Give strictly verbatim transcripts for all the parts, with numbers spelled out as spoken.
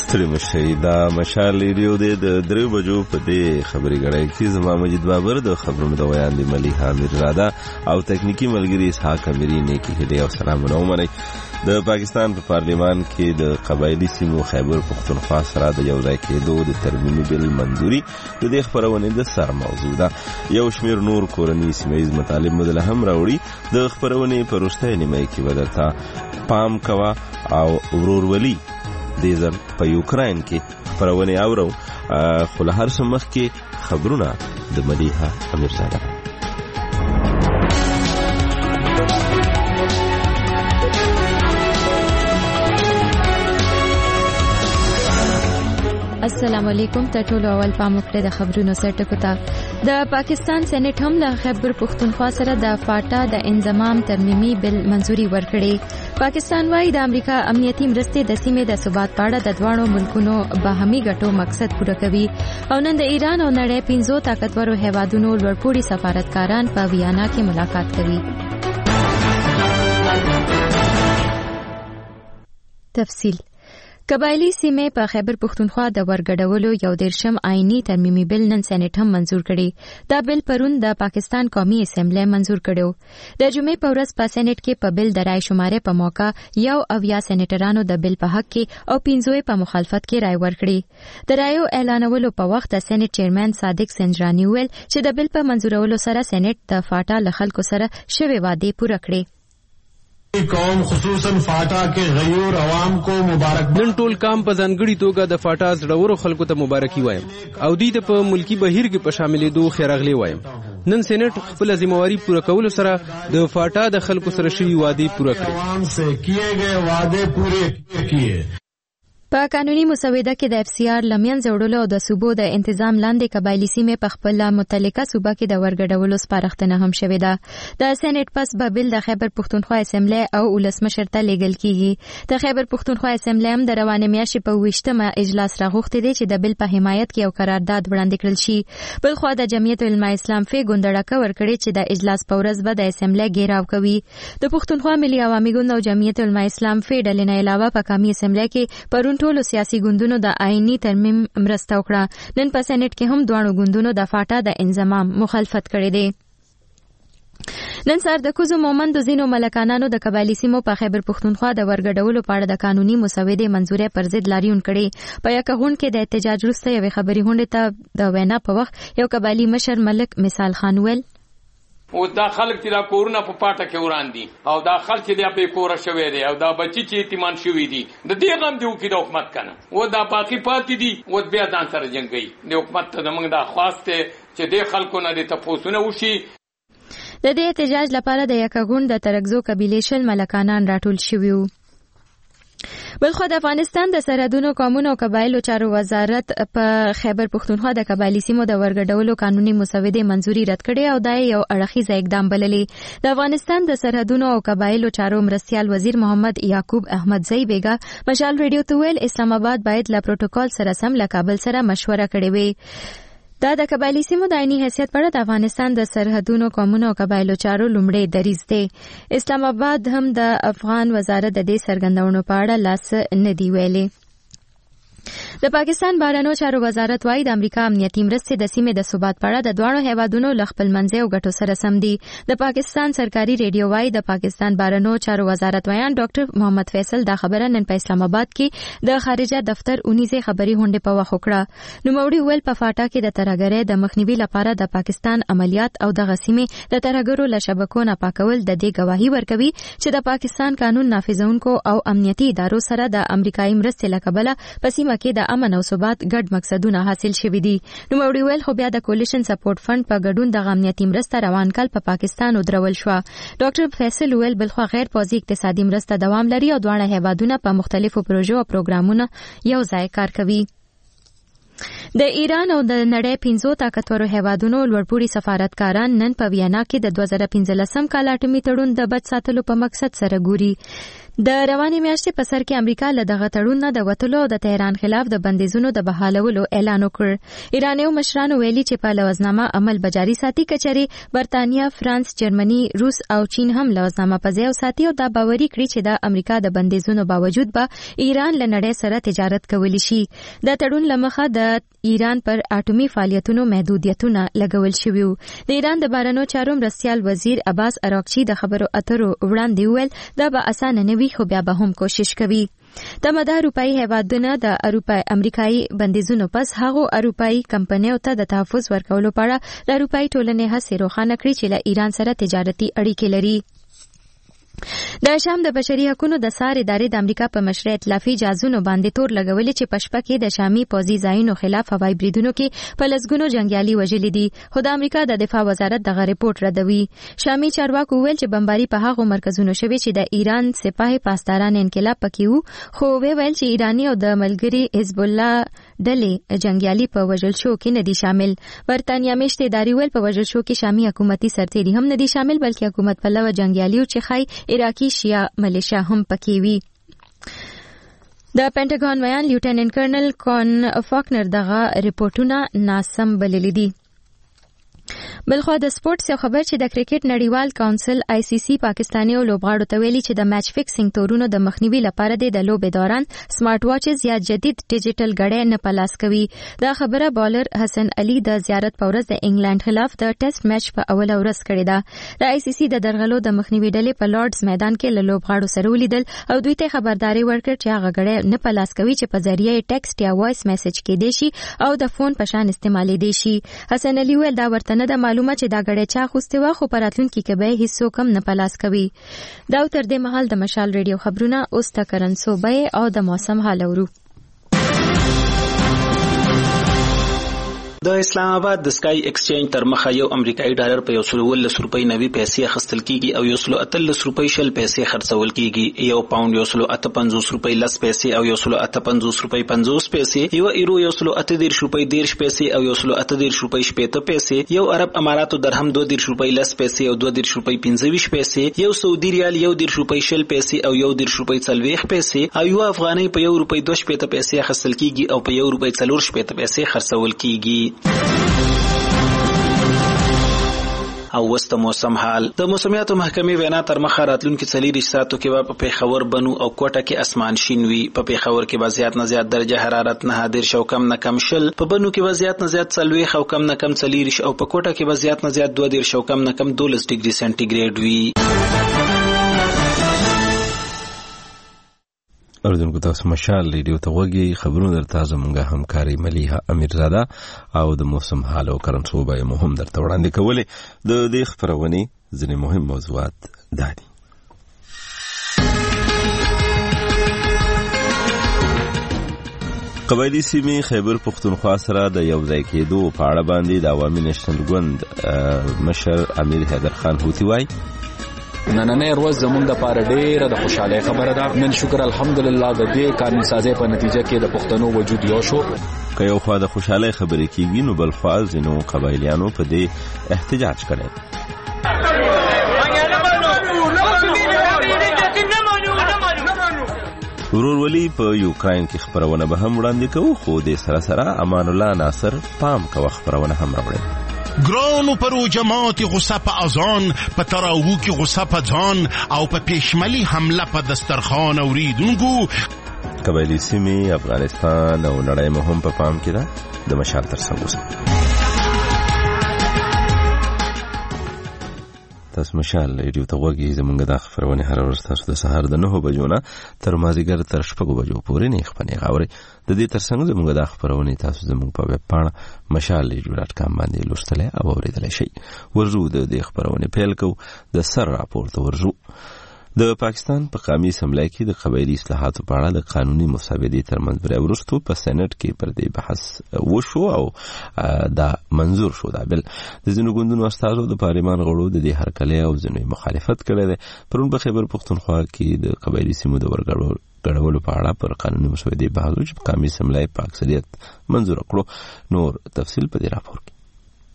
ستړي مشئ. دا مشال ریډیو دی د درې بجو په دې خبرې غړی کې زما مجید بابر د خبرونو د ویان دی ملیحه میرزاده او تکنیکی ملګری اسحاق امیری نیکی هدیه او سلامونه ومنئ. د پاکستان په پارلیمان کې د قبایلی سیمو خیبر پختونخوا سره د یو ځای کېدو د ترمیمي بل منظوري د دې خبرونې د سر موضوع ده. یو شمیر نور کورني سیمه‌ییز مطالب مدله هم راوړي. د خبرونې په وروستۍ نیمه کې به درته پام کوه او ورورولي دې ځل په یوکراین کې خبرونه اورو. خو له هر څه مخکې خبرونه د ملیحه امیرزاده. السلام علیکم. ته ټول اول پام وکړئ د خبرونو سرټکو ته. د پاکستان سېنات هم له خیبر پختونخوا سره د فاټا د انضمام ترمیمي بل منظوري ورکړي. پاکستان وايي د امریکا امنیتي مرستې د سیمې د ثبات په اړه د دواړو ملکونو باهمي ګټو مقصد پوره کوي او نن د ایران او نړۍ پنځو طاقتورو هیوادونو لوړپوړي سفارتکاران په ویانا کې ملاقات کوي. تفصیل. قبایلی سیمې په خیبر پختونخوا د ورګډولو یو دیرشم آئینی ترمیمي بل نن سېنات هم منظور کړي. دا بل پرون د پاکستان قومي اسمبلی منظور کړو. د جمعې په ورځ په سېنات کې په بل د رای شمارې په موقع یو اویا سېنیټرانو د بل په حق کې او پنځوي په مخالفت کې رای ورکړي. د رایو اعلانولو په وخت د سېنات چیرمن صادق سنجرانی ویل چې د بل په منظورولو سره سېنات د فاټا له خلکو سره شوي وعده پوره کړي. قوم خصوصا فاټا کې غیور عوام کو مبارک. نن ټول کام په ځانګړي توګه د فاټا زړورو خلکو ته مبارکي وایم او دوی ته په ملکی بهیر کې په شاملېدو خیر اغلی وایم. نن سېنات خپل ذمہواری پوره کولو سره د فاټا د خلکو سره شوي وعده پوره کړې. عوام سے کیے گئے وعدے پورے کیے. په قانوني مسوده کې د اف سی آر لمین زوړلو او د صوبو د انتظام لاندې قبایلی سیمې په خپل متعلقه صوبه کې د ورګډولو سپارښتنه هم شوې ده. د سېنات پس به بل د خیبر پختونخوا اسمبلی او ولسمشر ته لیږل کیږي. د خیبر پختونخوا اسمبلی هم د روانې میاشتې په ویشتمه اجلاس راغوښتي دی چې د بل په حمایت کې یو قرارداد وړاندې کړل شي. بل خو د جمعیت علماء اسلام فی ګوندړه ورکړي چې د اجلاس په ورځ به د اسمبلی ګیراو کوي. د پختونخوا ملي عوامي ګوند او جمعیت علماء اسلام فی ډلې نه علاوه په قومي اسمبلی کې پرون ټولو سیاسي ګوندونو د آئینی ترمیم مرسته وکړه. نن په سېنات کې هم دواړو ګوندونو د فاټا د انضمام مخالفت کړی دی. نن سهار د کوزو مومندو ځینو ملکانانو د قبایلی سیمو په خیبر پختونخوا د ورګډولو په اړه د قانوني مسودې منظوري پر ضد لاریون کړي. په یکه غونډه کې د احتجاج وروسته یوې خبري غونډې ته د وینا په وخت یو قبایلی مشر ملک مثال خان ویل او دا خلک چې دا کورونه په پاټه کې وران دي او دا خلک چې دا په کوره شوي دي او دا بچي چې یتیمان شوي دي د دې غم دیو کې د حکومت کنه او دا باقی پاتې دي او بیا ځان سره جنگي د حکومت ته موږ دا خواسته چې د خلکو نه د تفوسونه وشي. د دې احتجاج لپاره د یکاګون د ترکزو قبیلې شل ملکانان راټول شوي وو. بلخو د افغانستان د سرحدونو قومونو او قبایلو چارو وزارت په خیبر پختونخوا د قبایلی سیمو د ورګډولو قانوني مسودې منظوري رد کړې او دا یو اړخیز اقدام بللې. د افغانستان د سرحدونو او قبایلو چارو مرستیال وزیر محمد یعقوب احمد زئی بیگا مشال ریډیو ته ویل اسلام آباد باید له پروتوکول سره سم له کابل سره مشوره کړې وي. دا د قبایلی سیمو د عیني حیثیت په اړه د افغانستان د سرحدونو قومونو او قبایلو چارو لومړی دریځ دی. اسلام آباد هم د افغان وزارت د دې څرګندونو په اړه لاس نه دی ویلي. د پاکستان بهرنیو چارو وزارت وايي د امریکا امنیتي مرستې د سیمې د ثبات په اړه د دواړو هیوادونو له خپلمنځي او ګټو سره سم دي. د پاکستان سرکاري ریډیو وايي د پاکستان بهرنیو چارو وزارت ویان ډاکټر محمد فیصل دا خبره نن په اسلام آباد کې د خارجه دفتر اونیزه خبري غونډې په وخت وکړه. نوموړي ویل په فاټا کې د ترهګرۍ د مخنیوي لپاره د پاکستان عملیات او د غسیمې د ترهګرو له شبکو نه پاکول د دې گواهی ورکوي چې د پاکستان قانون نافذونکو او امنیتي ادارو سره د امریکایي مرستې له کبله په سیمه کې د امن او ثبات ګډ مقصدونه حاصل شوي دي. نو موري ویل خو بیا د کولیشن سپورټ فند په ګډون د امنیتي مرسته روان کال په پاکستان ودرول شو. ډاکټر فیصل ویل بلخو غیر پوځي اقتصادي مرسته دوام لري او دواړه هیوادونه په مختلفو پروژو او پروګرامونو یو ځای کار کوي. د ایران او د نړۍ پنځو طاقتورو هیوادونو لوړپوړي سفارتکاران نن په ویانا کې د دوه زره پنځلسم کال اټومي تړون د بد ساتلو په مقصد سره ګوري. د روانې میاشتې په سر کې امریکا له دغه تړون نه د وتلو او د تهران خلاف د بندیزونو د بحالولو اعلان وکړ. ایرانیو مشرانو ویلي چې په لوزنامه عمل به جاري ساتي که چېرې برتانیا، فرانس، جرمني، روس او چین هم لوزنامه په ځای وساتي او دا باوري کړي چې د امریکا د بندیزونو باوجود به ایران له نړۍ سره تجارت کولی شي. د تړون له مخه د ایران پر اټومي فعالیتونو محدودیتونه لګول شوي وو. د ایران د بهرنیو چارو مرستیال وزیر عباس اراغچي د خبرو اترو وړاندې وویل دا به اسانه نه وي خو بیا به هم کوشش کوي. تمده اروپایي هیوادونه د اروپای امریکایي بندیزونو پس هغو اروپایي کمپنیو ته د تحفظ ورکولو په اړه د اروپایي ټولنې هڅې روښانه کړي چې له ایران سره تجارتي اړیکې لري. د شام د بشري حقوقو د سار ادارې د امریکا په مشرۍ ائتلافي جهازونو باندې تور لګولې چې په شپه کې د شامي پوځي ځایونو خلاف هوایي بریدونو کې په لسګونو جنګیالي وژلي دي، خو د امریکا د دفاع وزارت دغه ریپورت ردوي. شامي چارواکو وویل چې بمباري په هغو مرکزونو شوې چې د ایران سپاه پاسداران انقلاب پکې وو، خو ویل چې ایرانی او د ملګري حزب الله ډلې جنګیالي په وژل شو کې نه دي شامل. برتانیا میشتې ادارې ویل په وژل شو کې شامي حکومتي سرتیري هم نه دي شامل بلکې حکومت پلوه جنګیالي چې خای عراقي شیا ملیشیا هم پکې وي. د پینټاګون ویان لیوټیننټ کرنل کون فاکنر دغه ریپورتونه ناسم بللي دي. بلخو د سپورتس یو خبر چې د کرکټ نړیوال کونسل آی سی سی پاکستاني او لوبغاړو ته ویلي چې د میچ فکسینګ تورونو د مخنیوي لپاره د لوبې دوران سمارټ واچز یا جدید ډیجیټل غړې نه پلاس کوي. دا خبره بالر حسن علي د زیارت په ورځ د انګلند خلاف د ټیسټ میچ په اوله ورځ کړې ده. د آی سی سی د درغلو د مخنیوي ډلې په لارډز میدان کې له لوبغاړو سره ولیدل او دوی ته خبرداري ورکړه چې هغه غړې نه پلاس کوي چې په ذریعه ټیکسټ یا وایس میسج کې دی شي او د فون په شان استعمالي دی شي. حسن علي ویل دا ورته نه د معلومه چې دا غړې چا خوسته وا خو پراتلونکي کې به هیڅ کم نه پلاس کوي. دا تر دې مهال د مشال ریډیو خبرونه اوس تا کرنسوبه او د موسم حال اورو. د اسلام آباد د سکای ایکسچینج تر مخه یو امریکایي ډالر په یو سل ولس روپۍ نوي پیسې اخیستل کیږي او یو سل اتلس روپۍ شل پیسې خرڅول کیږي. یو پاوند یو سل اته پنځوس روپۍ لس پیسې او یو سل اته پنځوس روپۍ پنځوس پیسې، یو ایرو یو سل اته دیرش روپۍ دیرش پیسې او یو سل اته دیرش روپۍ شپېته پیسې، یو عرب اماراتو درهم دوه دیرش روپۍ لس پیسې او دوه دیرش روپۍ پنځه ویشت پیسې، یو سعودي ریال یو دیرش روپۍ شل پیسې او یو دیرش روپۍ څلوېښت پیسې او یو افغانۍ په یو روپۍ دوه شپېته پیسې اخیستل کیږي او په یو روپۍ څلور شپېته پیسې خرڅول کیږي. او وست موسم حال. د موسمیاتو محکمې وینا تر مخه راتلونکي څلېرویشت ساعتو کې به په پېښور، بنو او کوټه کې اسمان شین وي. په پېښور کې به زیات نه زیات درجه حرارت نه دیرش او کم نه کم شل، په بنو کې به زیات نه زیات څلوېښت او کم نه کم څلېرویشت او په کوټه کې به زیات نه زیات دوه دیرش او کم نه کم دولس ډیګري سنټیګریډ وي. اردوونکو تاسو مشال ریډیو ته وګورئ. خبرونه درته زموږه همکاري ملیحه امیرزاده او د موسم حال او کرنسوبه مهم درته وړاندې کولې. د دې خبرونې ځینې مهم موضوعات دا دي. قبایلی سیمې خیبر پختونخوا سره د یو ځای کېدو په اړه باندې د عوامي نېشنل ګوند مشر امیر حیدر خان هوتي وایي نننې ورځ زموږ د پاره ډېره د خوشحالۍ خبره ده. نن شکر الحمدلله د دې قانون سازۍ په نتیجه کې د پښتنو وجود یو شو. که یو خوا د خوشحالۍ خبرې کېږي نو بل خوا ځینو قبایلیانو په دې احتجاج کړی. ورورولي په یوکراین کې خبرونه به هم وړاندې کوو، خو د سره سره امان الله ناصر پام کوه خبرونه هم راوړي. گران و پرو جماعت غصه په اذان، په تراوو کې غصه په ځان او په پیشملي حمله په دسترخوان اوریدونکو. قبایلی سیمې افغانستان او نړۍ مهم په پام کې ده. د مشال تر څنګ اوسه. تاسو مشال ریډیو ته وګورئ. زمونږ د خبرونه هر ورځ تاسو د سهار د نهو بجو نه تر مازیګر تر شپږو بجو پورې نه خپنې غاوري. د دې ترڅنګ زموږ د خبرونه تاسو زموږ په ویب پاڼه مشال ریډیو ډاټ کام باندې لوستلای او اوریدلای شئ. ورجو د دې خبرونه پیل کو د سر راپور ته ورجو. د پاکستان په قومي اسمبلی کې د قبایلی اصلاحاتو په اړه د قانوني مسودې ترمنځ بری وروسته په سېنات کې پر دې بحث وشو او دا منظور شو. دا بل د ځینو ګوندونو استازو د پارلمان غړو د دې هرکلی او ځینو مخالفت کړی دی. پرون په خیبر پختونخوا کې د قبایلی سیمو د ورګړو ګډولو په اړه پر قانوني مسودې بحث چې په قومي اسمبلی په اکثریت منظور کړو. نور تفصیل په دې راپور کې.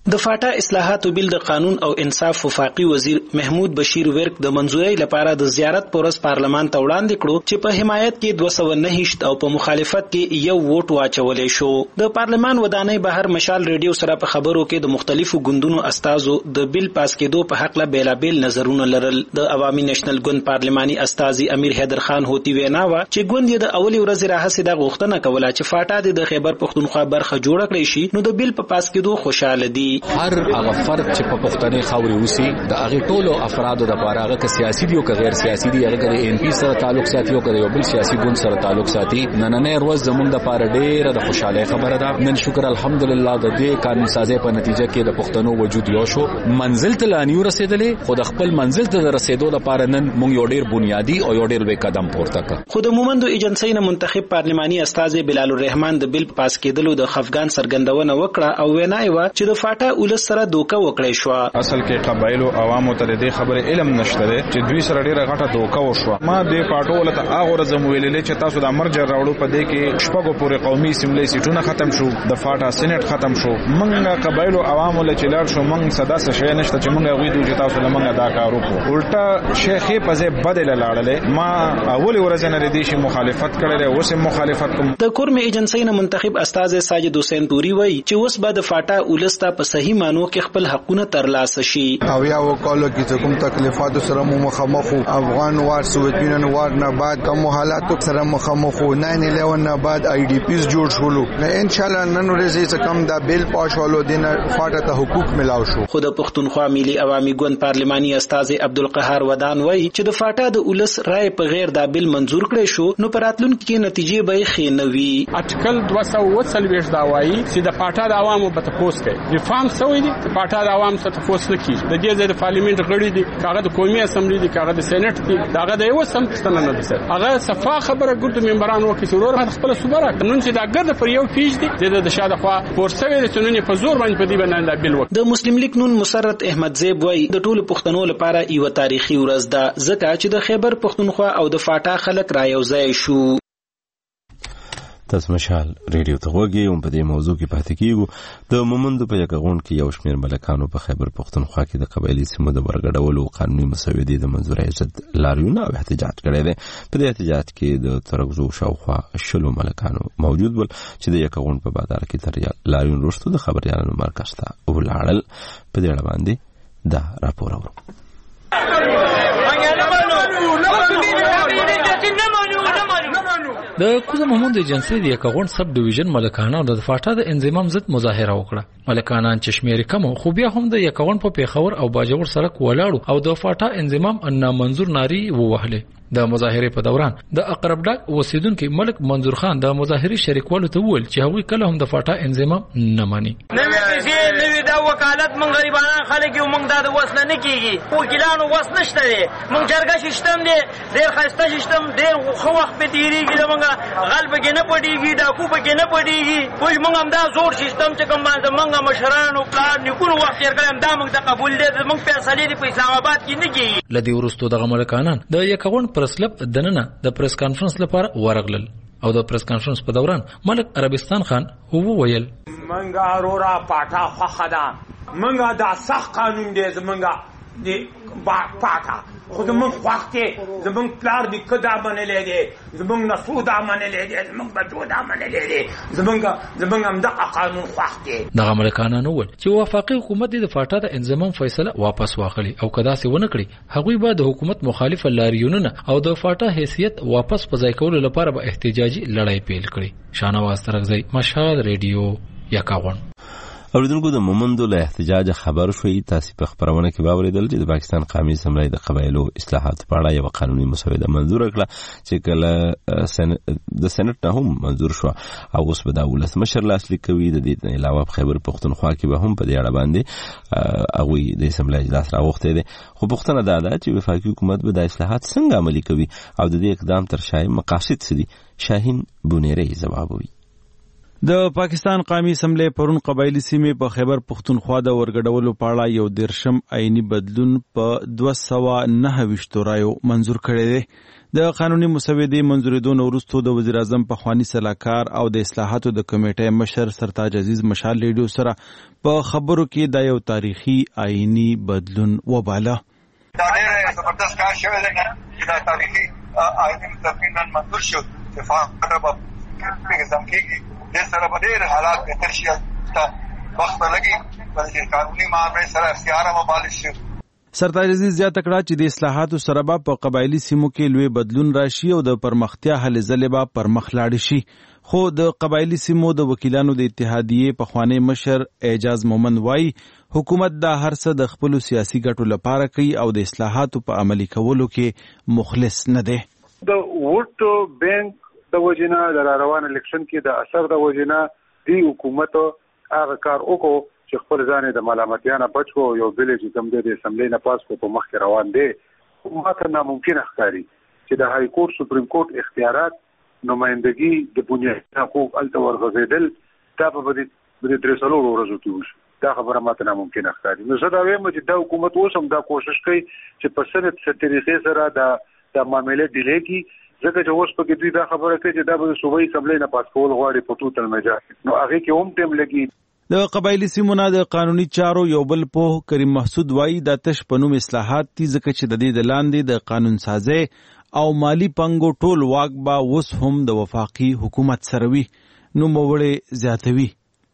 د فاټا اصلاحاتو بل د قانون او انصاف وفاقي وزیر محمود بشیر ورک د منځوري لپاره د زیارت پورس پارلمان ته وړاندې کړو چې په حمایت کې دوه سوه نهه او په مخالفت کې یو ووټ واچولې شو. د پارلمان ودانۍ بهر مشال ریډیو سره په خبرو کې د مختلفو ګوندونو استازو د بل پاس کېدو په حق له بیلابل نظرونه لرل. د عوامي نېشنل ګوند پارلماني استازي امیر حیدر خان هوتی وینا وا چې ګوند یې د اولي ورځې راهیسې د غوښتنه کوله چې فاټا د خیبر پښتونخوا برخه جوړه کړي شي نو د بل په پاس کېدو خوشاله دي. هر هغه فرد چې په پښتني خاوري اوسي د هغه ټولو افرادو د لپاره هغه سیاسي دي او غیر سیاسي دي هغه د ان پی سره تعلق ساتي او یو بل سیاسي ګوند سره تعلق ساتي نننې ورځ زموږ د لپاره ډېره د خوشاله خبره ده. نن شکر الحمدلله د دې قانون سازي په نتیجه کې د پښتنو وجود یو شو منزل ته لانیو رسیدلې خو د خپل منزل ته رسیدو لپاره نن موږ یو ډېر بنیادی او یو ډېر لوی قدم پورته کړ. خو د مومندو ایجنسی نه منتخب پارلماني استازي بلال الرحمن د بل پاس کېدلو د خفګان سرګندونه وکړه او وینا یې و چې د فاټا ولس سره دوکه وکړې شو. اصل کې قبایل او عوامو ته د خبره علم نشته چې دوی سره ډیره غټه دوکه وشو. ما د پاټو ولته هغه ورځ ویلې چې تاسو د مرجر راوړو په دې کې شپږو پورې قومي اسمبلی سیټونه ختم شو د فاټا سېنات ختم شو. موږ قبایل او عوامو له چلار شو موږ صدا څه شي نشته چې موږ غوي دوی تاسو لمنګه دا کار وکړو. الټا شیخې په ځای بدل لاړلې. ما اول ورځ نه ردی شي مخالفت کړل اوس مخالفت کوم. د کورم ایجنسی نه منتخب استاد ساجد حسین پوری وایي چې اوس بعد فاټا ولستا په صحیح مانو کې خپل حقونه ترلاسه شي. او یا وکالو کې کوم تکلیفات سره مخامخ افغان وار سوویتین وار نه بعد کوم حالات سره مخامخ نه نه لیون نه بعد آی ډی پیز جوړ شولو نه ان شاء الله نن ورځې څخه کم دا بیل پاشولو دین فاټا ته حقوق ملاو شو. خود پښتونخوا ملي عوامي ګوند پارلماني استاد عبدالقهار ودان وایي چې د فاټا د ولس رائے په غیر دا بیل منزور کړي شو نو پراتلونکو کې نتیجې به ښې نه وي. اټکل دوه سوه څلوېښت دا وایي چې د فاټا د عوامو به تاسو کوي ریفارم سوی دي فاټا د عوام څخه تاسو نه کیږي. د دې ځای د پارلیمنت غړي دي کاغه د قومي اسمبلی دي کاغه د سېنات دي داغه د یو سم ستنه نه دي. هغه صفه خبره ګرد ممبران وکړي ضرور خپل صبره نن چې دا ګرد پر یو پیج دي د شاده خوا فورسوي د چنونې په زور باندې په دې باندې د بل وکړي. د مسلم لیگ نون مسرت احمد زیب وای د ټولو پښتنو لپاره یو تاریخي ورځ ده ځکه چې د خیبر پښتونخوا او د فاټا خلک را یو ځای شو. تاسو مشال ریډیو ته وګورئ او په دې موضوع کې پاتې کیږو. د مومندو په یکغون کې یو شمېر ملکانو په خیبر پښتونخوا کې د قبایلی سیمو د ورګډولو قانوني مسودې د منظورۍ ضد لاریون او احتجاج کړی دی. په دې احتجاج کې د ترغزو شاوخوا شلو ملکانو موجود ول چې د یکغون په بازار کې تر لاریون وروسته د خبريالانو مرکز ته ولاړل. په دې اړه باندې دا راپور اورو. د کوزه محمود ایجنسی د یکغون سب ډیویژن ملکانو د فاټا د انضمام ضد مظاهره وکړه. ملکانان چې شمیر کم خو بیا هم د یکغون په پیښور او باجوړ سړک ولاړو او د فاټا انضمام ان منظور ناری ووهله. د مظاهره په دوران د اقرب ډاک اوسیدونکو ملک منظور خان د مظاهره شریکولو ته وویل چې هغوی کله هم د فاټا انضمام نه مانی. نوې پیسې نوې دا وکالت مونږ غریبانان خلک یو مونږ د وسله نه کیږي وکیلانو وس نشته دی مونږ جرګه سیستم دی ډېر خسته سیستم ډېر خو وخت په تیریږي د مونږ غلب کې نه پټیږي دا کو په کې نه پټیږي خو مونږ هم دا زور سیستم چې کوم باندې مونږ مشرانو پلان نیکونو وخت یې کړم دا مونږ ته قبول دي مونږ فیصله دی په اسلام آباد کې نه کیږي. لدی ورستو دغه ملکانان د یکغون پرسلب دننه د پریس کانفرنس لپاره ورغلل او د پریس کانفرنس په دوران ملک عربستان خان هو ویل منګه رورا پاټا خخدا منګه دا سخت قانون دی زمنګه دی پاټا خو زمون وخته زمون پلار دی کدا منلې دی زمون نسو دا منلې دی زمون بچو دا منلې دی زمونږ زمونږ هم د قانون وخته دغه ملکانو ول چې وفاقي حکومت د فاټا د انضمام فیصله واپس واخلي او کدا سي ونه کړي هغوی به د حکومت مخالف لاریونونه او د فاټا حیثیت واپس پځای کولو لپاره به احتجاجي لړۍ پیل کړي. شانواز ترغزی مشهد ریډیو یکاغون. اوریدونکو د مومندو له احتجاج خبر شوي تاسو په خبرونه کې باوریدل چې د پاکستان قومي اسمبلی د قبایلو اصلاحات په اړه یو قانوني مسوده منظور کړه چې کله د سېنات نه هم منظور شو او اوس به د ولسمشر لاسلیک کوي. د دې علاوه په خیبر پښتونخوا کې به هم په دې اړه باندې هغوی د اسمبلی اجلاس راوخته دي. خو پوښتنه دا ده چې وفاقي حکومت به د اصلاحات څنګه عملي کوي او د دې اقدام تر شا مقاصد څه دي. شاهین بونیری ځوابوي. د پاکستان قومي اسمبلی پرون قبایلی سیمې په خیبر پښتونخوا د ورګډولو په اړه یو دیرشم آئینی بدلون په دوه سوه نهه ویشت رایو منظور کړی دی. د قانوني مسودې منظورېدو نه وروسته د وزیر اعظم پخواني سلاکار او د اصلاحاتو د کمیټې مشر سرتاج عزیز مشال ریډیو سره په خبرو کې دا یو تاریخي آئینی بدلون وباله. دا ډېر زبردست کار شوی دی چې دا تاریخي آئینی بدلون نن منظور شو چې فاټا به نظام کېږي. دې سره به ډېر حالات بهتر شي، وخت به لګي، بلکې قانوني معاملې سره اختیار مبالغ شي. سرتاج عزیز زیاته کړه چې د اصلاحاتو سره به په قبایلي سیمو کې لوی بدلون راشي او د پرمختیا هلې ځلې به پرمخ لاړې شي. خو د قبایلي سیمو د وکیلانو د اتحادیې پخوانی مشر اعجاز مومند وایي حکومت دا هر څه د خپلو سیاسي ګټو لپاره کوي او د اصلاحاتو په عملي کولو کې مخلص نه دی. د ووټ بینک د وجنه د روان الیکشن کې د اثر د وجنه دی حکومت هغه کار وکړو چې خپل ځان د ملامتیانه بچ کو، یو بل چې کوم د اسمبلی نه پاس کو په مخ کې روان دی. ماته ناممکن ښکاري چې د های کورټ سپریم کورټ اختیارات نمائندګي د بنیادي حقوق الته ورغځېدل دا په دې درې څلورو ورځو کې وشي. دا خبره ماته ناممکن ښکاري. نو زه دا وایم چې دا حکومت اوس هم دا کوشش کوي چې په سنت طریقې سره دا د معاملې ډیلې کړي، ځکه چې اوس په کې دوی دا خبره کوي چې دا به صوبایي اسمبلی نه پاس کول غواړي په ټوټل مجال. نو هغه کې هم ټیم لګي. د قبایلی سیمو نه د قانوني چارو یو بل په کریم محسود وایي دا تش په نوم اصلاحات دي، ځکه چې د دې د لاندې د قانون سازي او مالی پنګو ټول واک به اوس هم د وفاقي حکومت سره وي. نو موړې زیاتوي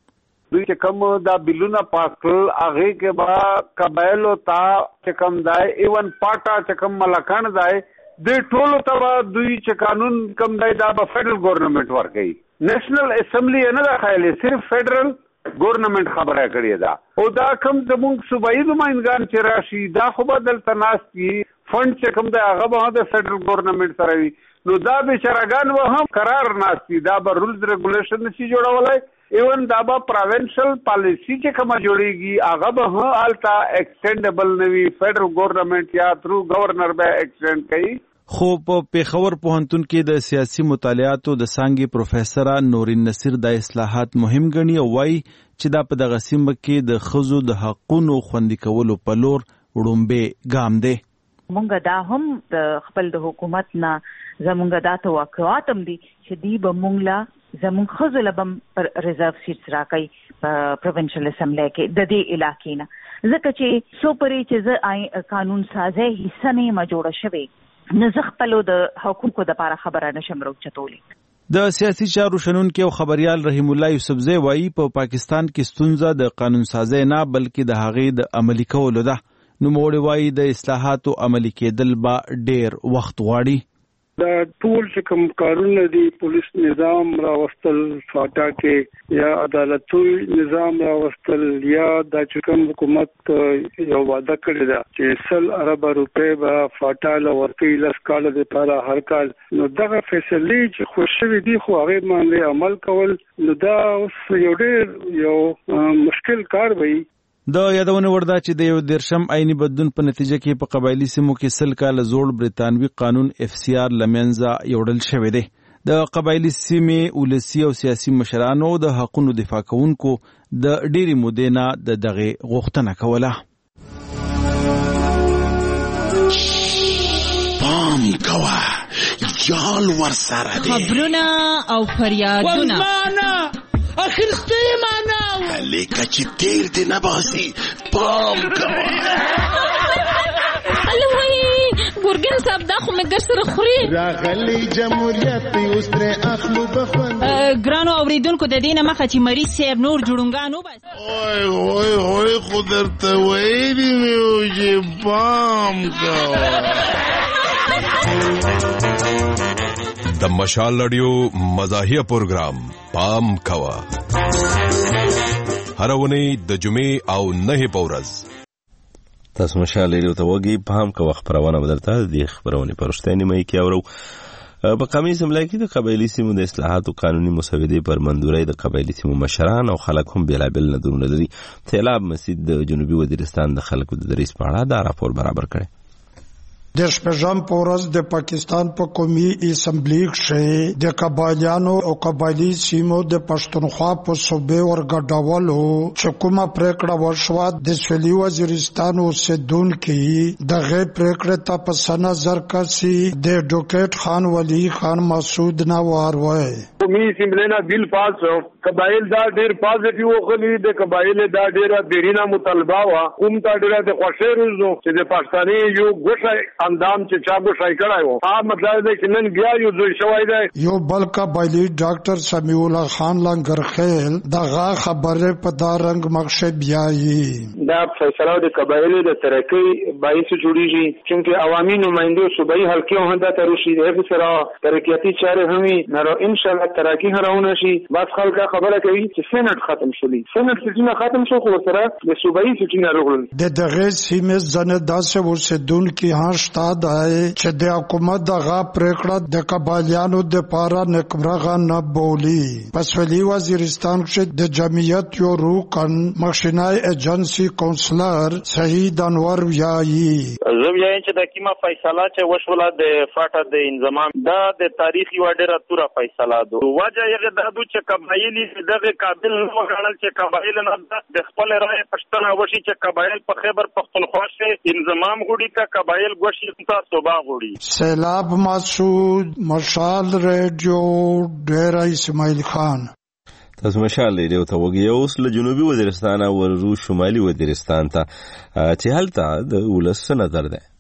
دوی چې کوم دا بلونه پاس کړل هغه کې به قبایلو ته چې کوم دای ایون پاټا چې کوم ملکان دای د ټولو ته دوی چې قانون کوم دای دا به فدرل ګورنمنت ورکړي. نېشنل اسمبلی نه دا خایله صرف فدرل ګورنمنت خبره کړې ده. او دا کوم زموږ صوبایي نمائندګان چې راشي دا خو به دلته ناست وي، فنډ چې کوم دی هغه به د فدرل ګورنمنت سره وي. نو دا بیچارهګان به هم قرار ناست وي، دا به رولز ریګولیشن نشي جوړولی. ایون دا به پروینشل پالیسی چې کومه جوړیږي هغه به هم هلته ایکسټینډبل نه وي، فدرل ګورنمنت یا تھرو گورنر به ایکسټینډ کوي. خو په پیښور پوهنتون کې د سیاسي مطالعاتو د څانګې پروفیسره نورین نصیر د اصلاحات مهم ګڼي او وایي چې دا په دغه سیمه کې د ښځو د حقونو خوندي کولو په لور وړومبی ګام دی. مونږ دا هم د خپل د حکومت نه زمونږ دا توقعات هم دي چې دی به مونږ لا زمونږ ښځو له به ریزرو سیټس راکوي په پروینشل اسمبلی کې د دې علاقې نه، ځکه چې څو پرې چې زه قانون سازۍ حصه نه یم جوړه شوې نو زه خپلو د حقوقو دپاره خبره نشم راوچتولی. د سیاسي چارو شنونکی او خبریال رحیم الله یوسفزی وایي په پاکستان کې ستونزه د قانون سازۍ نه بلکې د هغې د عملي کولو ده. نوموړی وایي د اصلاحاتو عملي کېدل به ډېر وخت غواړي. دا ټول چې کوم کارونه دي پولیس نظام راوستل فاټا کې یا عدالتي نظام راوستل یا د چکم حکومت یو وعده کړی دا چې سل ارب روپے به فاټا له ورکې لس کال لپاره هر کال. نو دغه فیصلې چې خوشوي دي خو هغه باندې عمل کول نو دا اوس یو ډېر یو مشکل کار وي. د یادونه ورده چې د یو دیرشم عیني بدلون په نتیجه کې په قبایلی سیمو کې سل کاله زوړ برتانوي قانون اف سی آر لمنځه یوړل شوی دی. د قبایلی سیمې ولسی او سیاسي مشرانو د حقونو دفاع کوونکو د ډېری مودې نه د دغه غوښتنه کوله. پام کوه جال ور سره دی خبرونه او فریادونه آخر سپی ماناو لیکه چې تیر دی نباسی پام کوه. الوی ګورګین صاحب دا خو مګر سره خوري راغلی جمهوریت اوس تر اخلو بخوند ګرانو اوریدونکو د دینه مخه چې مریض صاحب نور جوړونګانو بس اوه اوه اوه خو درته ویلي مې و چې پام کوه. د مشال رادیو مزاحیه پروګرام پام کوه هر ونی د جمعې او نه په ورځ تاسو مشال رادیو ته وګورئ پام کوه خبرونه بدلته د خبرونه پرشتنی مې کې اورو په قومي اسمبلی کې د قبایلی سیمو د اصلاحات او قانوني مسودې پر منظورۍ د قبایلی سیمو مشران او خلک هم بېلابېل نظرونه لري. طلاب مسجد د جنوبي وزیرستان د خلکو د دریس په اړه دا راپور برابر کړی. د شپږم په ورځ د پاکستان په قومي اسمبلی کې د قبایلیانو او قبایلی سیمو د پښتونخوا په صوبې ورګډولو چې کومه پریکړه وشوه د سویلي وزیرستان اوسیدونکي دغه پریکړې ته په نظر کسي د ډوکټ خان ولی خان مسعود نوار وای قومي اسمبلی نه بیل پاس قبایل دا ډیر پازیټیو غلي د قبایل دا ډیره بیرینه مطالبه وا کوم تا ډیره د خوشیر زو چې د پښتاني یو ګوښه اندام چې چا ګوښه کړای وو هغه مطلب دی چې نن بیا یو ځای شوی دی یو بل قبایلی ډاکټر سمیع الله خان لنګرخیل دغه خبره په دا رنگ مخشه بیايي دا فیصله د قبایلو د ترقی باعث جوړیږي چې عوامي نمائندو صوبایي حلقې هم دا ترشي د سره ترقیاتی چارې هم نو ان شاء الله ترقی هراونه شي بس خلک خبره کوي چې سېنات ختم شولي سېنات چې ختم شو خو سره د صوبایي چې راغلل د دغه سیمه زنه داسې ورسېدونکي هاشتا دی چې د حکومت دغه پریکړه د قبایلیانو د پاره نکمرغه نه بولی پس ولی وزیرستان کې د جمعیت یو روکن مخشنای ایجنسی کونسلر سعید انور ویایي زه وایم چې د کیمه فیصله چې وشوله د فاټه د انضمام دا د تاریخي وړه توره فیصله ده وجه یې د دو چې قبایلی دغه قابل نه وګڼل چې قبایل نه د خپل رائے پښتنه وشي چې قبایل په خیبر پختونخوا کې انضمام غوړي کا قبایل غوشي ته صوبا غوړي سیلاب مسعود مشال ریډیو ډیر اسماعیل خان تاسو مشال ریډیو ته وګورئ اوس له جنوبي وزیرستان او ورو شمالي وزیرستان ته چې هلته د ولس نظر ده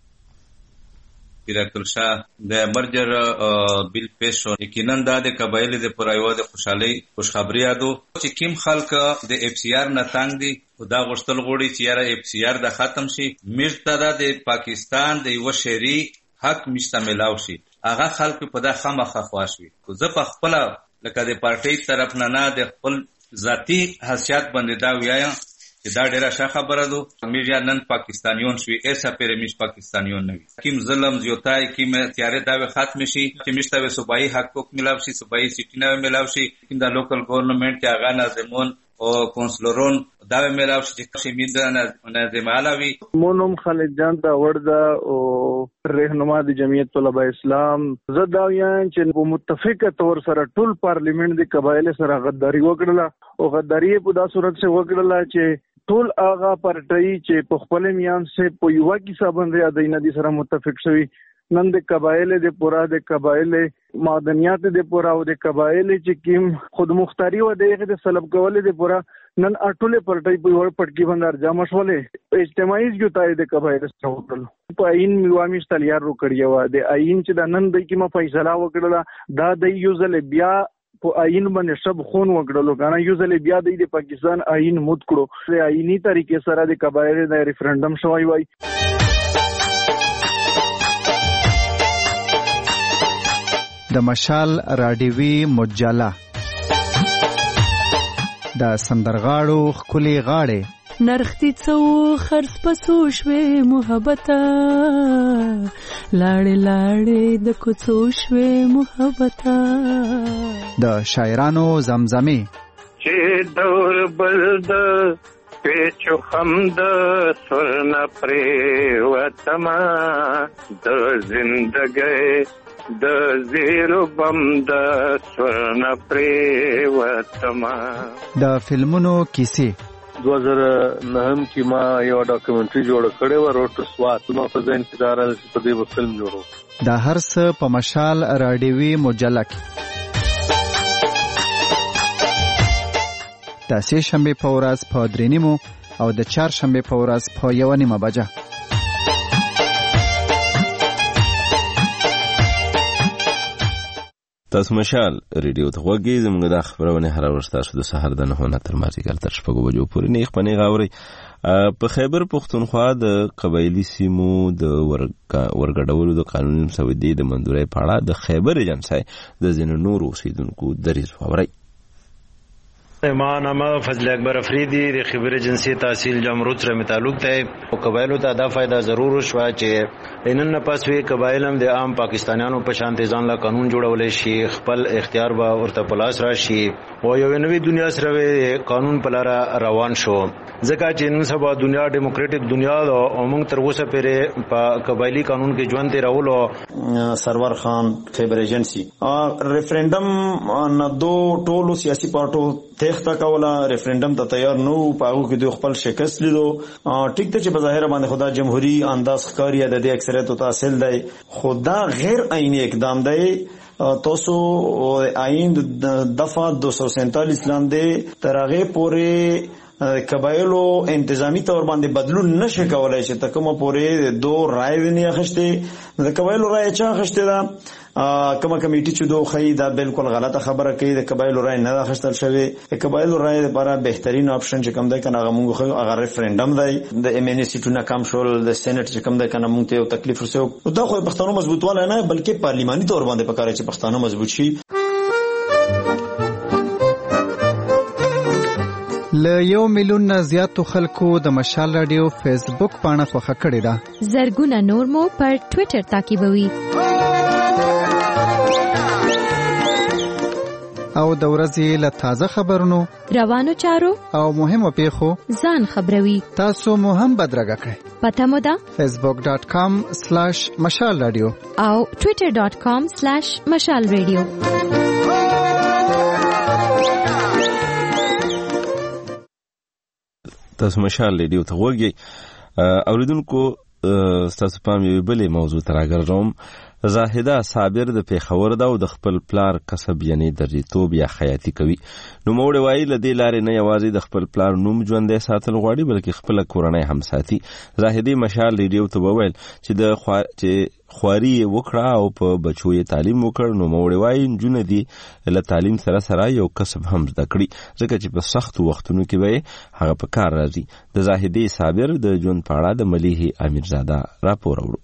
ډاکټر شاه د مرجر بیل پیش شو یقینا د قبایل د پرایو د خوشحالي خوشخبری یادو چې کیم خلک د اف سی آر نه تنگ دي دا غوښتل غوړي چې یاره اف سی آر د ختم شي مرتدا د پاکستان د یو شهري حق مشتملاو شي هغه خلک په دا خامخه خواشوي خو زه په خپل لکه د پارټي طرف نه نه د خپل ذاتی حیثیت باندې دا وایم چې دا ډیره ښه خبره ده میډیا نن پاکستانیون شوي ایسا پیره میش پاکستانیون نه وي کیم ظلم زیاتای کیم تیارې دا ختم شي چې مشته صوبایي حقوق ملاو شي صوبایي سیټی نه ملاو شي کیم دا لوکل ګورنمنت کې هغه نظمون او کونسلرون دا ملاو شي چې میند نه زمالوي مونم خالد جان دا وردا او رهنما د جمعیت طلبه اسلام زداویان چې متفقه تور سره ټول پارلیمنت د قبایل سره غداری وکړه او غداری په دا صورت سره وکړه چې ټول هغه پارټي چې په خپل میان سه په یو کې باندې ادینه دي سره متفق شوي نن د قبایل د پورا د قبایل معدنیات د پورا او د قبایل چې کیم خود مختاری و دغه د سلب کول د پورا نن اټوله پارټي په ور پټکی باندې جامه شولې اجتماعي جوتای د قبایل سره وکړل په عین میوامیش تلیار رو کړی و د عین چې د نن د کیمه فیصله وکړه دا د یوزل بیا په عین باندې شب خون وکړلو کنه یو ځل بیا د پاکستان عین مت کړو د عیني طریقې سره د قبایل د ریفرندم شوی وای د مشال راډیوي مجله د سندرغاړو خولي غاړي نرختی څو خرڅ پسو شوي محبته لاړې لاړې د کوڅو شوي محبته د شاعرانو زمزمه چې دور بلد پیچو خمد سرنا پری وتما د زندګۍ د زیرو بم د سرنا پری وتما د فلمونو کیسې دو هزار نهم کې ما یو ډاکومنټري جوړ کړی و روټ سوات ما په ځین کې دارل چې په دې فلم جوړو دا هر څه په مشال راډیوي مجله کې د سه شنبه په ورځ په درې نیمو او د چهار شنبه په ورځ په یو نیمه بجه تاسو مشال ریډیو ته وګورئ زموږ د خبرونه هر ورځ تاسو د سحر د نه نه تر مازیګر تر شپږ بجو پورې نه خپنه غاوري په خیبر پختونخوا د قبایلی سیمو د ورګډولو د قانون مسودي د منځوري په اړه د خیبر ایجنسی د زین نور اوسیدونکو دریځ ووري ما نامه فضل اکبر افریدی د خبر جنسي تحصیل جمهوریت سره تعلق دی او قبایلو ته دا فائدہ ضرور شو چې نن نه پاسوي قبایل هم د عام پاکستانیانو په شان ځان لا قانون جوړول شي خپل اختیار به ورته پلاس راشي او یو نوې دنیا سره قانون په لار روان شو ځکه چې نن سبا دنیا ډیموکراټک دنیا ده او موږ تر اوسه پرې په قبایلی قانون کې ژوند دی راولو. سرور خان خبر ایجنسی ریفرندم نه دو ټولو سیاسي پارټو تخته کوله ریفرندم ته تیار نو پاغو کې دوی خپل شکست لیدو. ټیک ته چې په ظاهر باندې خدا جمهوریت انداز ښکاری د دې اکثریت ته حاصل دی خدا غیر عیني اقدام دی. تاسو آئین دفعه دو سو سینتالیس لاندې تر هغه پورې قبایلو انتظامی طور باندې بدلون نشه کولای چې تکمه پورې دو رائے ونی اخشته د قبایلو رائے چا اخشته دا کومه کمیټي چې دوه خی دا بالکل غلطه خبره کوي د قبایلو رائے نه اخشتل شوی. د قبایلو رائے لپاره بهترین اپشن چې کوم دی کنه هغه موږ خو هغه ریفرندم دی د ایم ان سی ټونه کم شول د سېنات چې کوم دی کنه موږ ته یو تکلیف ورسو دا خو پښتون مضبوطواله نه بلکې پارلیماني تور باندې پکاره چې پښتون مضبوط شي. له یو میلیون نه زیاتو خلکو د مشال رادیو فیسبوک پاڼه خوښه کړې ده. زرګونه نور مو پر ټوئیټر تعقیبوي او د ورځې له تازه خبرونو روانو چارو او مهمو پیښو ځان خبروي. تاسو مو هم بدرګه کړئ. پته مو ده فیسبوک ډاٹ کام سلیش مشال رادیو او ټوئیټر ډاٹ کام سلیش مشال رادیو. تاسو مشال رادیو ته وګورئ. اوریدونکو ستاسو پام یو بلې موضوع ته راګرځوم. زاهده صابر د پیښور دا او د خپل پلار کسب یعنی دریتوب یا خیاطي کوي. نو موږ وایي له دې لارې نه یوازې د خپل پلار نوم ژوندی ساتل غواړي بلکې خپل کورنۍ هم ساتي. زاهدي مشال ریډیو ته وویل چې د خوا چې خواري وکړه او په بچو یې تعلیم وکړ. نو موږ وایي نجونه دي له تعلیم سره سره یو کسب هم زده کړي ځکه چې په سختو وختونو کې به هغه په کار راځي. د زاهدي صابر د ژوند په اړه د ملیح امیرزاده راپور وړو.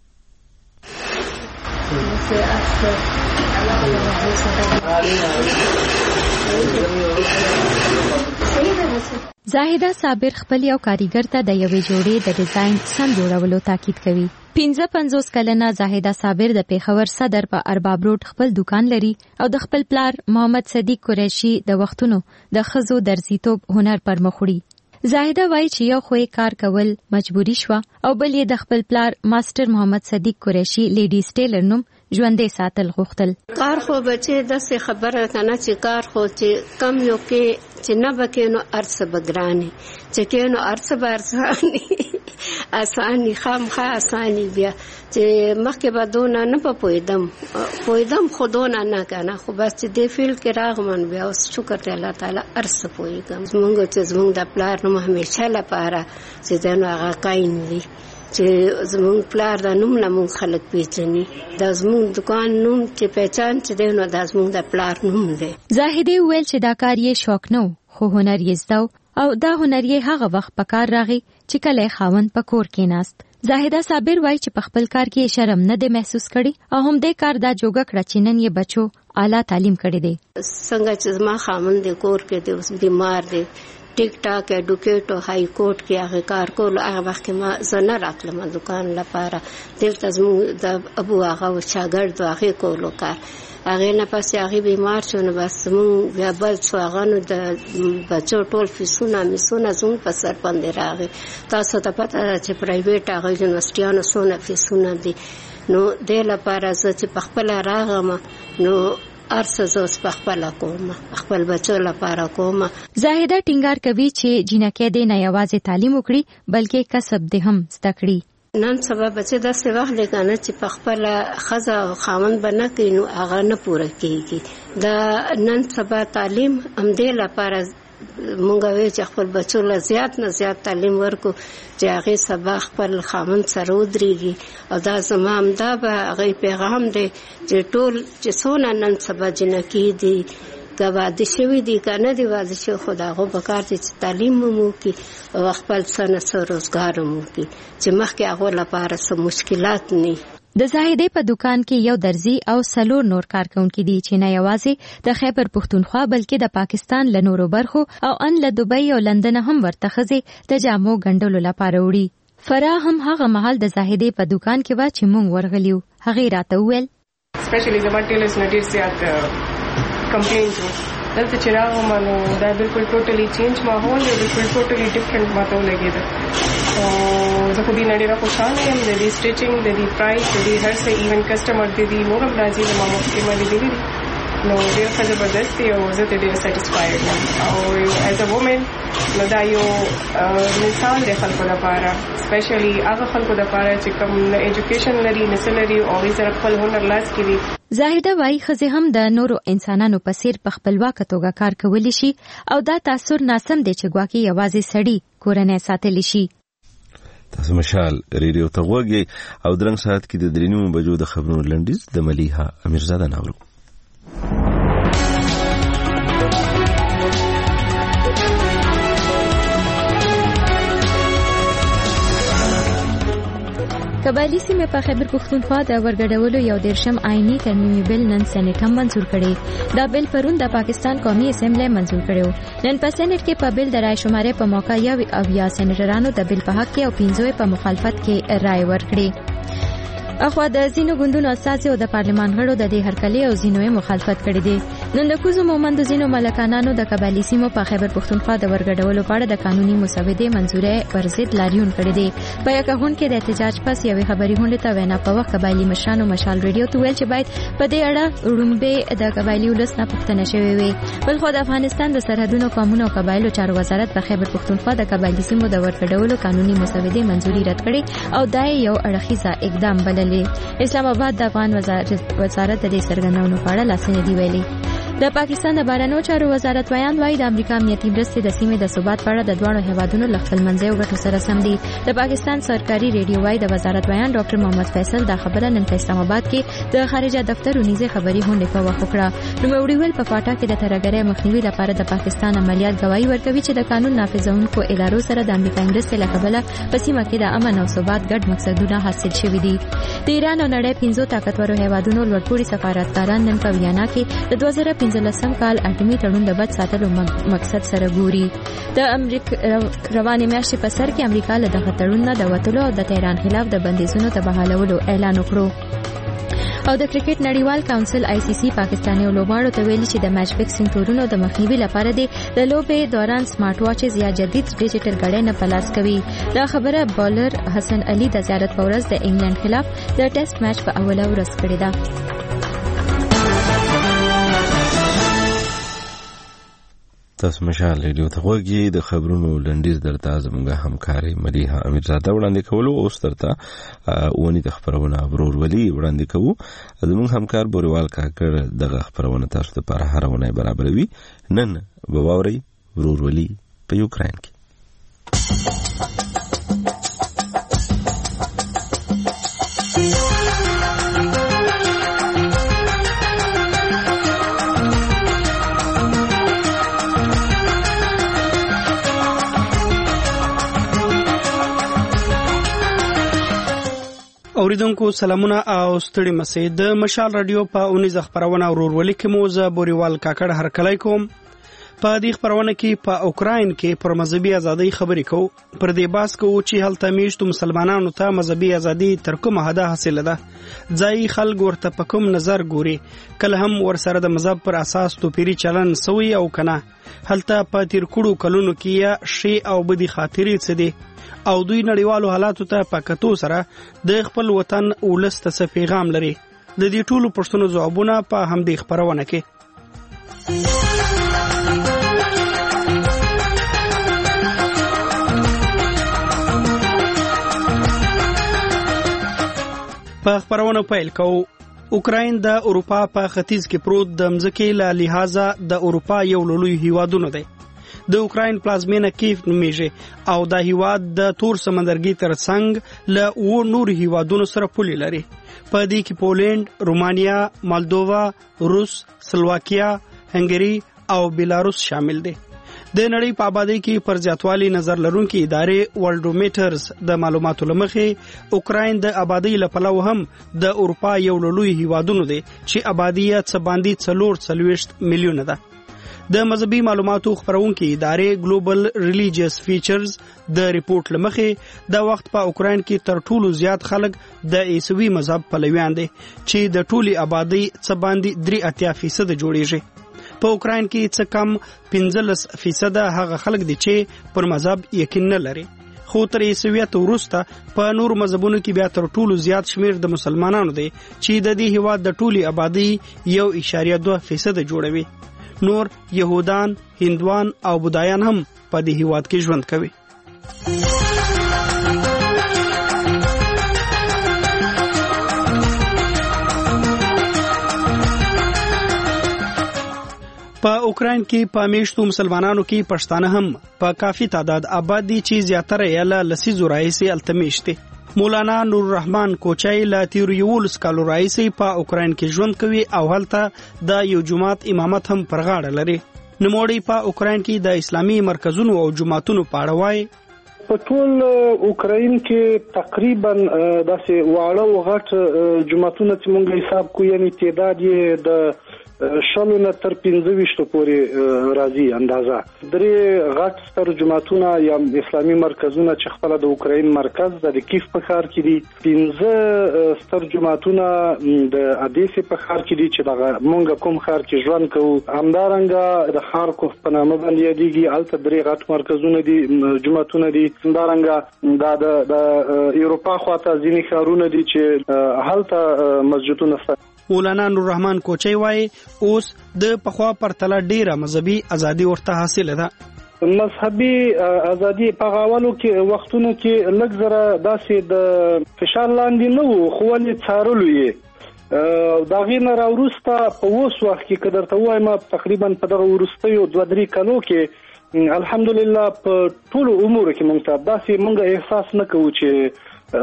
زاهده صابر خپل یو کاریګر ته د یوې جوړې د ډیزاین سم جوړولو تاکید کوي. پنځه پنځوس کلنه زاهده صابر د پیښور صدر په ارباب روډ خپل دکان لري او د خپل پلار محمد صدیق قریشي د وختونو د ښځو درزیتوب هنر پر مخ وړي. زاهده وایي چې یو خو یې کار کول مجبوري شوه او بل یې د خپل پلار ماستر محمد صدیق قریشي لیډیز ټیلر نوم ژوندې ساتل غوښتل. کار خو بچې داسې خبره کنه چې کار خو چې کم یو کې چې نه بکې نو ارڅ بګرانی چې کې نو ارڅ بارسانی اسانی خامخا اسانی بیا چې مخکې به دونه نه په پویدم پویدم خودونه نه کنه خو بس چې دې فیل کې راغمن بیا اوس شکر دی الله تعالی ارڅ پویګم. زمونږ چې زمونږ د پلار نوم همیشه لپاره چې دنو هغه قاین وي چې زمونږ پلار د نوم نه مونږ خلک پیژني د زمونږ دکان نوم چې پہچان چې دی نو د زمونږ د پلار نوم دی. زاهدي ویل چې دا کار یې شوق نه خو هنر یې زده او دا هنر یې هغه وخت په کار راغی چې کله خاوند په کور کې ناست. زاهده صابر وایي چې په خپل کار کې شرم نه دی محسوس کړي او هم دې کار دا جوګه کړه چې نن یې بچو اعلی تعلیم کړی دی. څنګه چې زما خاوند د کور کې دی اوس بیمار دی ټیک ټاک اډوکیټ او های کورټ کې هغه کار کول هغه وخت ما زنه راکلم دکان لپاره دلته زموږ د ابو هغه شاګرد هغه کولو کار هغه نه پسې هغه بیمار شو نو بس موږ بیا بل څو هغه نو د بچو ټول فیسونه میسونه زموږ په سر باندې راغی. تاسو ته پته ده چې پرایویټ هغه یونیورسيټیانو سونه فیسونه دي نو د لپاره چې په خپل راغم نو ارسه زوس په خپل کوم خپل بچو لپاره کوم. زاهده ټینګار کوي چې جنکه دې نه یوازې تعلیم وکړي بلکې کسب دې هم زده کړي. نن سبا بچي د څه وخت لګانه چې په خپل خزه خاوند بنه کینو هغه نه پوره کیږي. دا نن سبا تعلیم هم دې لپاره مونږ وی چې خپل بچو له زیات نه زیات تعلیم ورکو چې هغه سبا خپل خاوند سره ودرېږي او دا زما هم دا به هغه پیغام دی چې ټول چې څونه نن سبا جنکی دي که واده شوي دي که نه دي واده شوي خو د هغو په کار دی چې تعلیم هم وکړي او خپل څه نه څه روزګار هم وکړي چې مخکې هغو لپاره څه مشکلات نه. د زاهدې په دکان کې یو درزي او څلور نور کارکونکي دي چې نه یوازې د خیبر پښتونخوا بلکې د پاکستان له نورو برخو او ان له دوبۍ او لندن هم ورته ښځې د جامو ګنډلو لپاره وړي. فرا هم هغه مهال د زاهدې په دکان کې و چې مونږ ورغلیو. هغې راته وویل اسپیشلی زما ټیلرز نه ډېر زیات کمپلینټ وو. دلته چې راغلم نو دا بالکل ټوټلی چینج ماحول دی، بالکل ټوټلی ډفرنټ ماته ولګېده. او زه خو دې نه ډېره خوشحاله یم د دې سټیچنګ، د دې پرایس، د دې هر څه. ایون کسټمر د دې نور هم راځي، زما مخکې ما لیدلي دي، نو ډېر ښه زبردست دی او زه ترې ډېره سیټسفاید یم. او ایز ا وومن نو دا یو مثال دی خلکو لپاره، اسپیشلی هغه خلکو لپاره چې کوم نه ایجوکیشن لري نه څه لري او هغوی سره خپل هنر لاس کې دي. زاهده وايي ښځې هم د نورو انسانانو په څیر په خپلواکه توګه کار کولی شي او دا تاثر ناسم دی چې ګواکې یوازې سړي کورنۍ ساتلی شي. تاسو مشال ریډیو ته غوږی او درنګ ساعت کې د درې نیمو بجو د خبرونو لنډیز د ملیحه امیرزاده ناورو. قبایلی سیمې په خیبر پښتونخوا د ورګډولو یو دیرشم آئینی ترمیمي بل نن سېنیټ هم منظور کړی. دا بل پرون د پاکستان قومي اسمبلی منظور کړو. نن په سېنیټ کې په بل د رای شمارې په موقع یو اویا سېنیټرانو د بل په حق کې او پنځه په مخالفت کې رای ورکړي. اخوا د زینو ګوندونو اساسي او د پارلمان غړو د دې هرکلي او زینوې مخالفت کړې دي. نن د کوزو مومند زینو ملکانانو د قبایلی سیمو په خیبر پښتونخوا د ورګډولو په اړه د قانوني مسودې منزورې پر ضد لاریون کړی دی. په یکه هون کې د احتجاج پس یوې خبري غونډې ته وینا په وخت قبایلی مشرانو مشال ریډیو ته ویل چې باید په دې اړه وړومبه د قبایلی ولس نه پوښتنه شوې وي. بل خو د افغانستان د سرحدونو قانون او قبایلو چارو وزارت په خیبر پښتونخوا د قبایلی سیمو د ورګډولو قانوني مسودې منزوري رد کړې او دا یو اړخیزه اقدام بللې. اسلام آباد د افغان وزارت د دې سرګردونو په اړه لاسنه دی ویلي. د پاکستان د بهرنیو چارو وزارت بیان وايي د امریکا امنیتي مرستې د سیمې د ثبات په اړه د دواړو هیوادونو له خپلمنځي ګټو سره سم دي. د پاکستان سرکاري ریډیو وايي د وزارت بیان ډاکټر محمد فیصل دا خبره نن په اسلام آباد کې د خارجه دفتر ونیزه خبري غونډه په وخت وکړه. نو وړي ویل په فاټا کې د ترګرۍ مخنیوي لپاره د پاکستان عملیات گواہی ورکوي چې د قانون نافذونکو ادارو سره د امریکا مرستې له کبله په سیمه کې د امن او ثبات ګډ مقصدونه حاصل شوي دي. د ایران او نړۍ پنځو طاقتورو هیوادونو لوړپوړي سفارتداران نن په ویانا کې د دوه زره پنځلسم کال اټومي تړون د بد ساتلو مقصد سره ګوري. د امریکا روانې میاشتې په سر کې امریکا له دغه تړون نه د وتلو او د تهران خلاف د بندیزونو ته بحالولو اعلان وکړو. او د کرکټ نړیوال کونسل آی سی سی پاکستاني لوبغاړو ته ویلي چې د میچ فکسینګ تورونو د مخنیوي لپاره د لوبې دوران سمارټ واچز یا جدید ډیجیټل غړې نه پلاس کوي. دا خبره بالر حسن علي د زیارت په ورځ د انګلند خلاف د ټیسټ میچ په اوله ورځ کړې ده. تاسو مشال ریډیو ته غوږی د خبرونو لنډیز درته زموږ همکاري ملیحه امیرزاده وړاندې کولو. اوس درته ونی د خبرونه ورورولي وړاندې کوو. زموږ همکار بوریوال کاکړ دغه خبرونه تاسو ته په هر ونه برابروي. نن به واوري ورورولي په یوکرين کې. اوریدونکو سلامونه او ستړي مسئ د مشال رادیو په اونیز خبرونه ورورولي کې موزه بوریوال کاکړ هرکلی کوم. په دې خبرونه کې په اوکراین کې پر مذهبي ازادي خبرې کوو. پر دې باس کوو چې هلته میشتو مسلمانانو ته مذهبي ازادي تر کومه حده حاصله ده. ځای خلک ورته په کوم نظر ګوري، کله هم ورسره د مذهب پر اساس توپیری چلن سوی او کنه. هلته په تیر کړو کلونو کې یا شی او بدی خاطرې څه دي او دوی نړیوالو حالاتو ته په کتو سره د خپل وطن ولست څخه پیغام لري. د دې ټولو پښتنو ځوابونه په همدې خبرونه کې. په خبرونه پیل کوو. اوکراین د اروپا په ختیځ کې پروت د مځکې له لحاظه د اروپا یو لوی هیوادونه دی. د اوکراین پلازمینه کیف نومیږي او د هیواد د تور سمندرګي ترڅنګ له و نور هیوادونو سره پولې لري. په دې کې پولند، رومانیا، مالدووا، روس، سلواکیا، هنګری او بیلاروس شامل دي. د نړۍ په آبادی کې پر زیاتوالي نظر لرونکي ادارې ورلډومیټرز د معلوماتو لمخې اوکراین د آبادی لپاره هم د اروپا یو لوی هیوادونو دی چې آبادی یې څه باندې څلور څلوېښت میلیونه ده. د مذهبي معلوماتو خپرونکي ادارې ګلوبل ریلیجیس فیچرز د ریپورت لمخې د وخت په اوکراین کې تر ټولو زیات خلک د عیسوي مذهب پلویان دي چې د ټولي آبادی څه باندې درې اتیا فیصد جوړیږي. په اوکراین کې څه کم پنځلس فیصد هغه خلک دي چې پر مذهب یقین نه لري. خو تر عیسویت وروسته په نور مذهبونو کې بیا تر ټولو زیات شمیر د مسلمانانو دي چې د دې هیواد د ټولي آبادی یو اشاریه دوه فیصد جوړوي. نور یهودان، هندوان او بودایان هم په دې هیواد کې ژوند کوي. په اوکراین کې په میشتو مسلمانانو کې پښتانه هم په کافي تعداد آباد دي چې زیاتره یې له لسیزو راهیسې هلته میشت دي. مولانا نور الرحمن کوچای له تیرو یولس کالو راهیسې په اوکراین کې ژوند کوي او هلته د یو جماعت امامت هم پر غاړه لري. نوموړی په اوکراین کې د اسلامي مرکزونو او جماعتونو په اړه وایي. په ټول اوکراین کې تقریبا داسې واړه او غټ جماعتونه چې موږ حساب کوو یعنی تعداد یې د شلو نه تر پنځه ویشتو پورې راځي اندازه. درې غټ ستر جماعتونه یا اسلامي مرکزونه چې خپل د اوکراین مرکز د کیف په ښار کې دي، پنځه ستر جماعتونه د ادیسې په ښار کې دي چې د مونږ کوم ښار کې ژوند کوو. همدارنګه د خارکوف په نامه باندې یادېږي، هلته درې غټ مرکزونه دي جماعتونه دي. همدارنګه دا د اروپا خواته ځینې ښارونه دي چې هلته مسجدونه شته. مولانا نور الرحمن کوچای وایي اوس د پخوا پرتله ډیره مذهبي ازادي ورته حاصله ده. مذهبي ازادي په غاولو کې وختونو کې لږ زره داسې د فشار لاندې نه وو، خو ولې څارلو یې دا غي نه راوروسته په اوس وخت کې که درته وایم تقریبا په دغه وروستیو دوه درې کلو کې الحمدلله په ټولو امورو کې موږ ته داسې موږ احساس نه کوو چې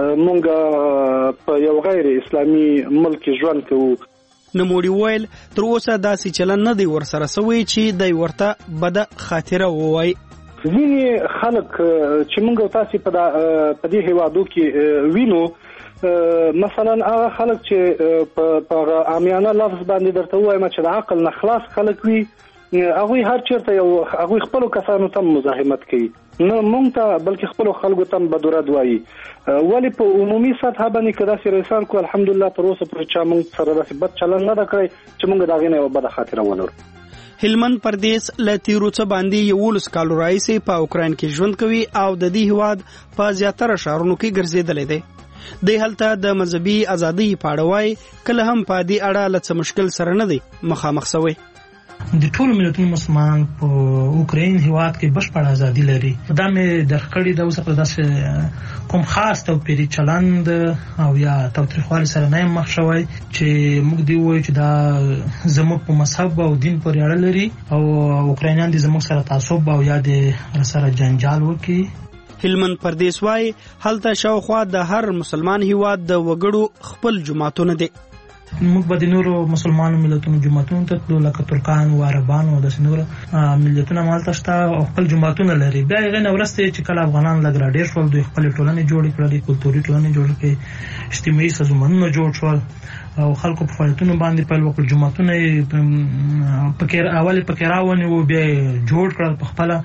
مونږ په یو غیر اسلامي ملک ژوند کوو. نوموړي وویل تر اوسه داسې چلن نه دی ورسره سوی چې دی ورته بده خاطره ووایي. ځینې خلک چې مونږ تاسې په دې هیوادو کې وینو، مثلا هغه خلک چې په عامیانه لفظ باندې درته ووایم چې د عقل نه خلاص خلک وي، هغوی هر چیرته یو هغوی خپلو کسانو ته مزاحمت کوي، نه مونږ ته بلکې خپلو خلکو ته بدورد وایي. ولې په عمومي سطحه باندې که داسې رسان کو الحمدلله تر اوسه پورې چا مونږ سره داسې بد چلن نه ده کړی چې مونږ د هغې نه یوه بده خاطره ولرو. هلمند پردیس له تیرو څه باندې یولس کالو راهیسې په اوکراین کې ژوند کوي او د دې هیواد په زیاتره ښارونو کې ګرځېدلی دی. دی هلته د مذهبي ازادۍ په اړه وایي کله هم په دې اړه له څه مشکل سره نه دی مخامخ سوی. د ټولو ملتونو مسلمانان په اوکراین هیواد کې بشپړه ازادي لري. دا مې درک کړي د اوسه په داسې کوم خاص توپیري چلند او یا تاوتریخوالي سره نه مخ شوی چې موږ دی وایو چې دا زموږ په مذهب او دین پورې اړه لري او اوکراینیان دي زموږ سره تعصب او یا د سره جنجال وکړي. هلمند پردیس وایي هلته شاوخوا د هر مسلمان هیواد د وګړو خپل جماعتونه دي. موږ به د نورو مسلمانو ملتونو جماعتونو ته تلو لکه ترکان و عربان او داسې نور ملتونه مالته شته او خپل جماعتونه لري. بیا هغې نه وروسته چې کله افغانان لږ راډېر شول دوی خپلې ټولنې جوړې کړلې، کلتوري ټولنې جوړې کړې، اجتماعي سازمانونه جوړ شول او خلکو په فعالیتونو باندې پیل وکړل. جماعتونه یې پکې اول پکې راونیوه بیا یې جوړ کړل په خپله.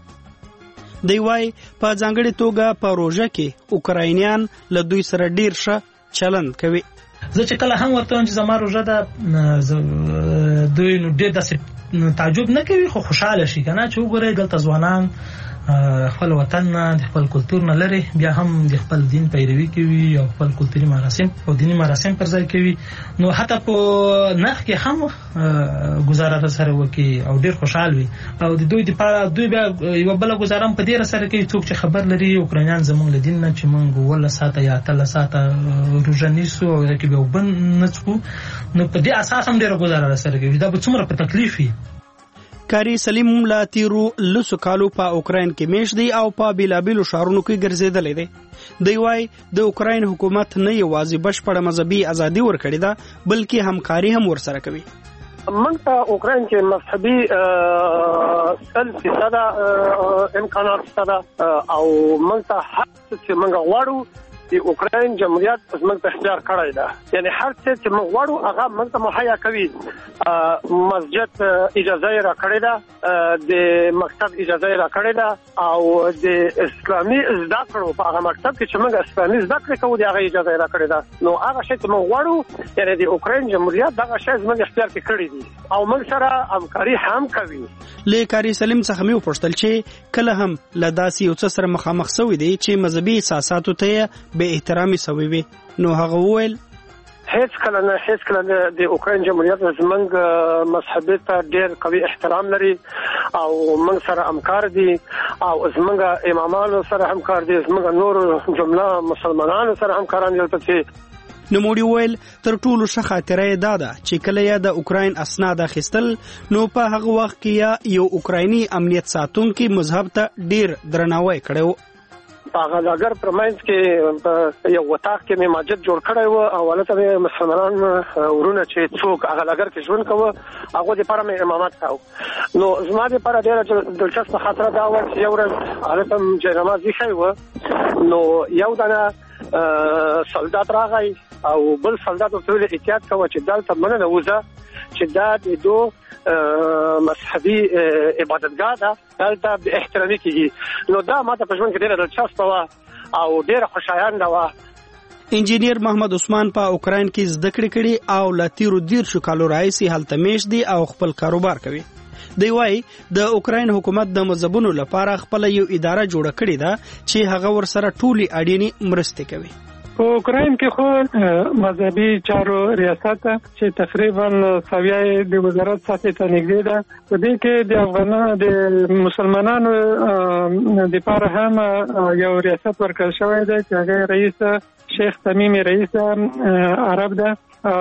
دی وایي په ځانګړې توګه په روژه کې اوکراینیان له دوی سره ډېر ښه چلند کوي. زه چې کله هم ورته وایم چې زما روژه ده دوی نو ډېر داسې تعجب نه کوي خو خوشحاله شي که نه چې وګورئ دلته ځوانان خپل وطن نه د خپل کلتور نه لري بیا هم د خپل دین پیروي کوي او خپل کلتوري مراسم او دیني مراسم پر ځای کوي. نو حتی په نرخ کې هم گزاره سره وکړي او ډېر خوشحال وي او د دوی دپاره دوی بیا یوه بله گزاره هم په دې سره کوي څوک چې خبر لري اوکراینیان زموږ له دین نه چې موږ اوولس ساعته یا اتلس ساعته روژه نیسو او هغې کې بیا اوبه نه څښو، نو په دې اساس هم ډېره گزاره راسره کوي. دا به څومره په تکلیف وي. کاری سلیم لا تیرو لسو کالو په اوکراین کې میش دی او په بیلابیلو ښارونو کې ګرځېدلی دی. دی وایي د اوکراین حکومت نه یوازې بشپړه مذهبي ازادي ورکړې ده بلکې همکاري هم ورسره کوي. موږ ته اوکراین کې مذهبي سل فیصد امکانات شته او موږ ته هر څه چې موږ غواړو د اوکراین جمهوریت زموږ په اختیار کړی ده. یعنی هر څه چې موږ غواړو هغه موږ ته مهیا کوي. مسجد اجازه یې راکړې ده، د مکتب اجازه یې راکړې ده او د اسلامي زده کړو په هغه مکتب کې چې موږ اسلامي زده کړې کوو د هغه اجازه یې راکړې ده. نو هغه شی چې موږ غواړو یعنی د اوکراین جمهوریت دغه شی زموږ اختیار کې کړی دي او موږ سره همکاري هم کوي. له کاری سلیم څخه مې وپوښتل چې کله هم له داسې یو څه سره مخامخ شوی دی چې مذهبي احساساتو ته به احترامي سوي وي، نو هغه وویل هیڅ کله نه هیڅ کله نه د اوکراین جمهوریت زموږ مذهبي ته ډېر قوي احترام لري او موږ سره همکار دي او زموږ امامانو سره همکار دي، زموږ نور جمله مسلمانانو سره همکاران دي. چې نوموړي وویل تر ټولو ښه خاطره یې دا ده چې کله یې د اوکراین اسناد اخیستل نو په هغه وخت کې یو اوکرایني امنیت ساتونکي مذهب ته ډېر درناوی کړی و. هغه لګر پرمنځ کې یو وطاق کې مې مسجد جوړ کړی و او ولته مسلمانان ورونه چې څوک هغه لګر کې ژوند کوي هغه د پاره مې امامت کاو. نو زما د پاره ډېر دلچسپ خاطره دا و چې یو ورځ هلته جنماز ښه و نو یو دانه سولدات راغی او بل سولدات ورته ویل احتیاط کوه چې دلته منه نه وځه چې دا د دوه مذهبي عبادتګاه ده دلته به احترامي کیږي. نو دا ماته په ژوند کې ډېره دلچسپه وه او ډېره خوشایانده وه. انجینیر محمد عثمان په اوکراین کې زده کړې کړي او له تیرو دیرشو کالو راهیسې هلته میشت دي او خپل کاروبار کوي. دی وايي د اوکراین حکومت د مذهبونو لپاره خپل یو اداره جوړه کړې ده چې هغه ورسره ټولي اړینې مرستې کوي. په اوکراین کې خو مذهبي چارو ریاست چې تقریبا سویای د وزارت ساتي ته نږدې ده. په دې کې د افغانانو د مسلمانانو د لپاره هم یو ریاست ورکړل شوی دی چې هغه رئیس شیخ تمیم رئیس عرب ده.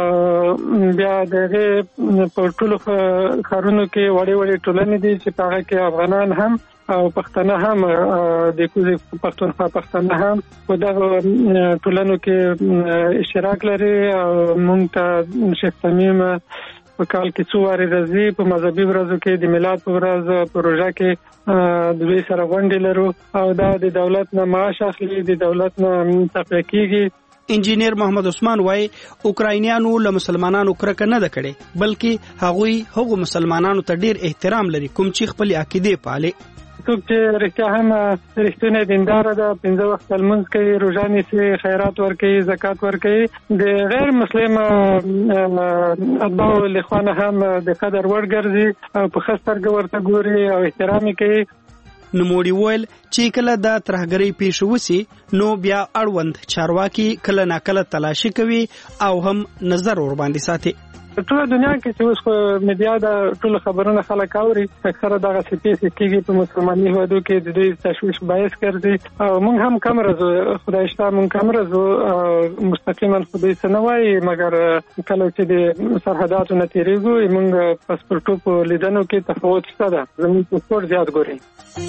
بیا دغه په ټولو خارونو کې وړي وړي ټولنې دي چې په هغه کې افغانان هم او پښتانه هم د کوزي پښتونخوا پښتانه هم په دغه ټولنو کې اشتراک لري. او مونږ ته شیخ تمیم په کال کې څو واري راځي په مذهبي ورځو کې د میلاد په ورځ پروژه کې د دوی سره غونډې لرو او دا د دولت نه معاش اخلي، د دولت نه تقویه کیږي. انجینیر محمد عثمان وايي اوکراینیانو له مسلمانانو کرکه نه ده کړې بلکې هغوی هغو مسلمانانو ته ډېر احترام لري کوم چې خپل عقیده پالي. څوک چې رښتیا هم رښتینی دیندار ده، پنځه وخت لمونځ کوي، روژه نیسي، خیرات ورکوي، زکات ورکوي، د غیر مسلم اتباعو له خوا نه هم د قدر وړ ګرځي او په ښه سترګه ورته ګوري او احترام یې کوي. نوموړي وویل چې کله دا ترهګرۍ پیښه وسي نو بیا اړوند چارواکي کله ناکله تلاشي کوي او هم نظر ور باندې ساتي. ټول دنیا کې چې اوس میډیا دا ټول خبرونه خلک اوري اکثره دغه سپیس کېږي په مسلمانۍ هیوادو کې د دې تشویش باعث ګرځي او موږ هم کم راځو خدای شته موږ کم راځو مستقیما خدای څه نه وایي مګر کله چې د سرحداتو نه تیریږو موږ پاسپورټو په لیدنو کې تفاوت شته ده زموږ پاسپورټ زیات ګوري.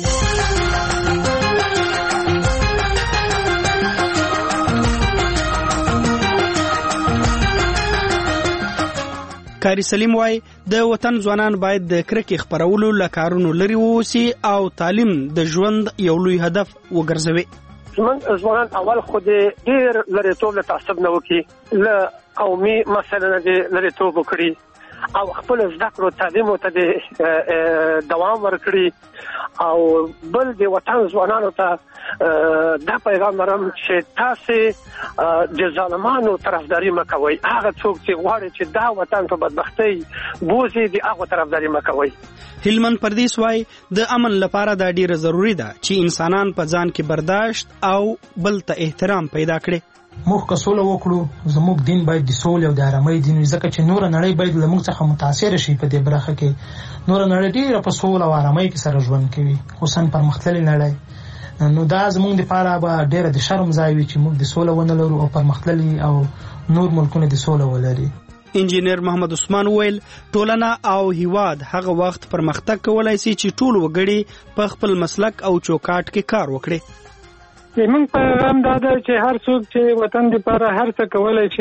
کاری سلیم وايي د وطن ځوانان باید د کرکې خپرولو له کارونو لري ووسي او تعلیم د ژوند یو لوی هدف وګرځوي. زموږ ځوانان اول خو د ډېر لرېتوب له تعصب نه وکړي، له قومي مسله نه د لرېتوب وکړي او خپل زده کړو تعلیمو ته د دوام ورکړي او بل د وطن ځوانانو ته دا پیغام لرم چې تاسو د ظالمانو طرفداري مه کوئ. هغه څوک چې غواړي چې دا وطن په بدبختۍ بوځي د هغو طرفداري مه کوئ. هلمند پردیس وايي د امن لپاره دا ډیره ضروری ده چې انسانان په ځان کې برداشت او بل ته احترام پیدا کړي. موږ که سوله وکړو زموږ دین باید د سولې او د آرامۍ دین وي ځکه چې نور نړۍ باید له موږ څخه متاثر شي. په دې برخه کې نور نړۍ ډېره په سوله او آرامۍ کې سره ژوند کوي خصوصا پرمختللې نړۍ. نو دا زموږ لپاره به ډېره د شرم ځای وي چې موږ د سوله ونه لرو او پرمختللي او نور ملکونه د سوله ولري. انجینیر محمد عثمان ویل ټولنه او هیواد هغه وخت پرمختګ کولای شي چې ټول وګړي په خپل مسلک او چوکاټ کې کار وکړي. زموږ پیغام دا ده چې هر څوک چې وطن لپاره هر څه کولای شي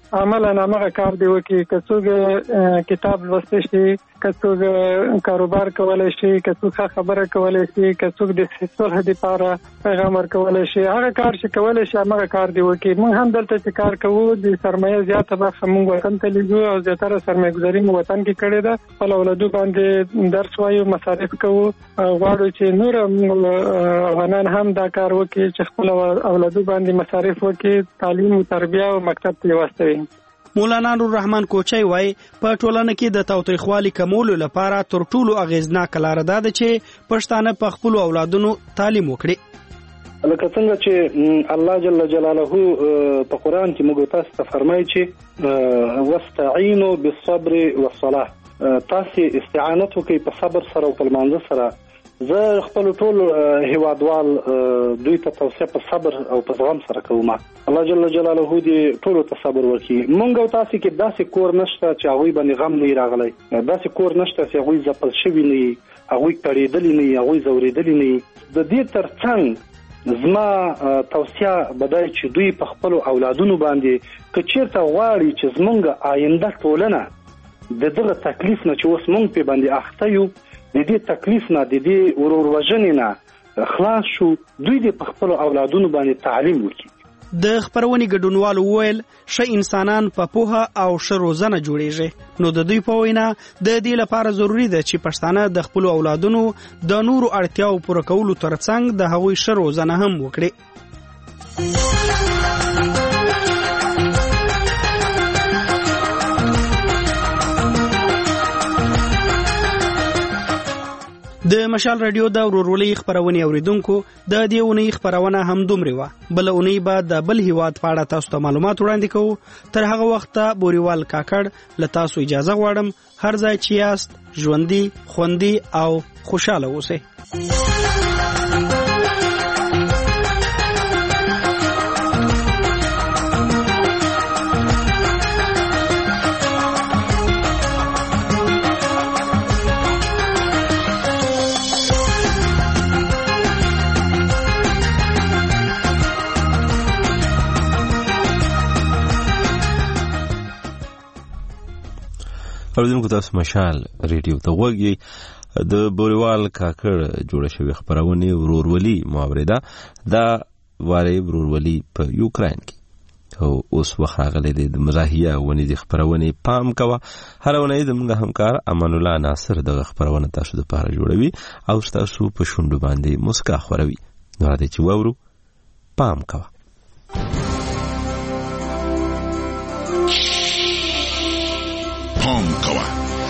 عملا هغه کار دی وکړي، که څوک کتاب لوستی شي، که څوک کاروبار کولی شي، که څوک خبره کولی شي، که څوک د صلح دپاره پیغام ورکولی شي، هغه کار چې کولی شي هغه کار دی وکړي. موږ هم دلته چې کار کوو د سرمایه زیاته برخه موږ وطن ته لیږو او زیاتره سرمایه ګزاري موږ وطن کې کړې ده. خپل اولادو باندې درس وایو، مصارف کوو، غواړو چې نور افغانان هم دا کار وکړي چې خپل اولادو باندې مصارف وکړي، تعلیم او تربیه او مکتب ته واستوي. مولانا نور رحمان کوچی وای په ټولنه کې د تاوتریخوالي کمولو لپاره تر ټولو اغیزناک لار ده چې پښتانه په خپل اولادونو تعلیم وکړي. لکه څنګه چې الله جل جلاله په قران کې موږ تاسو ته فرمایي چې واستعینوا بالصبر والصلاه، تاسو استعانت وکړئ په صبر سره او په لمانځه سره. زه خپل ټول هیوادوال دوی ته توصیه په صبر او په زغم سره کوم. الله جل جلاله دې ټول ته صبر وکړي. مونږ او تاسو کې داسې کور نشته چې هغه باندې غم نه راغلی، داسې کور نشته چې هغه ځپل شوی نه، هغه کړېدلی نه، هغه زوریدلی نه. د دې ترڅنګ زما توصیه بدای چې دوی په خپل اولادونو باندې کچیرته غواړي چې زمونږ آینده ټولنه د دغه تکلیف نه چې اوس مونږ په باندې اخته یو، د دې تکلیف نه، د دې ورور وژنې نه خلاص شو، دوی د په خپل اولادونو باندې تعلیم وکړي. د خبرونې ګډونوالو وویل ښه انسانان په پوهه او ښه روزنه جوړیږي. نو د دوی په وینا د دې لپاره ضروری ده چې پښتانه د خپل اولادونو د نورو اړتیاو پوره کولو ترڅنګ د هغوی ښه روزنه هم وکړي. د مشال رادیو د ورورولۍ خبرونه اوریدونکو د دې اونۍ خبرونه هم دومره و. بل اونۍ به د بل هیواد په اړه تاسو ته معلومات وړاندې کوو. تر هغه وخته بوریوال کاکړ له تاسو اجازه غواړم. هر ځای چې یاست ژوندي، خوندي او خوشاله اوسئ. اوریدونکو تاسو مشال ریډیو ته وګورئ. د بوریوال کاکړ جوړه شوی خبرونه ورورولي ماورده دا واره ورورولي په یوکرين کې او اوس وخاغله د مزاحیه ونی د خبرونه پام کوا. هر ونی زموږ همکار امان الله ناصر د خبرونه تاسو د پاره جوړوي او تاسو په شوندو باندې مسکا خوروي. نو راځي چې وورو پام کوا. پام کوا.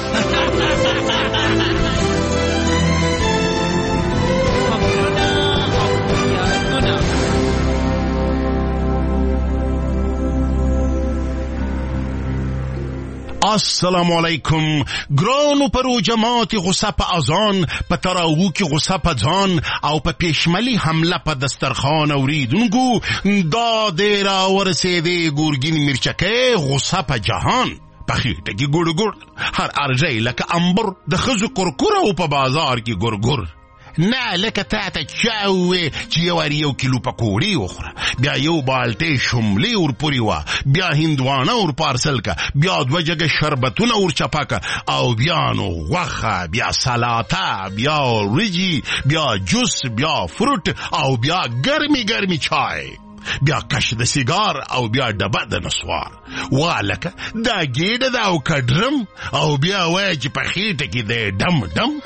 السلام علیکم. ګرانو پرو جماعت غصه په اذان، په تراوو کې غصه په ځان او په پیشملي حمله په دسترخوان اوریدونکو دا ډیر ورسېدې ګورګین مرچکه غصه په جهان. پخیټه کې ګور ګور هر ارجای لکه امبر د خزو کورکور او په بازار کې ګور ګور. نه لکه تاته چاوي چې یو اړ یو کیلو پکوړی وخوره، بیا یو بالټه شملې ور پوری وا، بیا هندوانه ور پارسل کا، بیا دوجګه شربتونه ور چپاکه او بیا نو غوخه، بیا سلاطه، بیا ریجی، بیا جوس، بیا فروټ او بیا ګرمي ګرمي چای، بیا کش د سیگار او بیا ډبه د نسوار. والکه دا ګیډه دا او کډرم او بیا وای چې په خېټه کې د دم دم.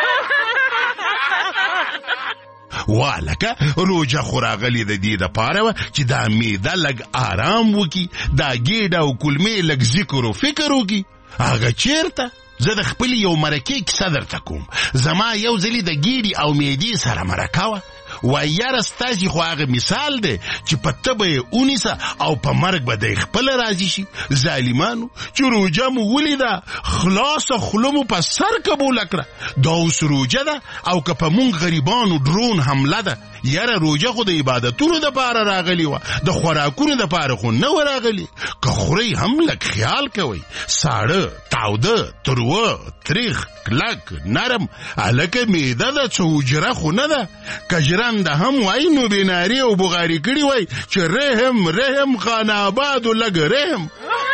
والکه روجه خوراغلی د دې د پاره چې دا میده لګ آرام وکي، دا ګیډه او کلمې لګ ذکر او فکر وکي. هغه چیرته زه د خپل یو مرکه کیسه درته کوم. زما یو ځلی د ګیډې او میدې سره مرکه وه. وای یاره ستاسې خو هغه مثال دی چې په تبه یې اونیسه او په مرګ به دی خپله راضي شي. ظالمانو چې روجه مو ولیده خلاصه خوله مو په سر قبوله کړه. دا اوس روجه ده او که په مونږ غریبانو ډرون حمله ده. یاره روجه خو د عبادتونو د پاره راغلی و، د خوراکونو د پاره خو نه راغلی. که خوري هم لږ خیال کوئ. ساړه، تاوده، تروه، تریخ، کلک، نرم، هلکه معده ده څه حجره خو نه ده. کجران ده هم وای نو بیناري او بغاري کړي وای چې رحم رحم خان آباد و لږ رحم.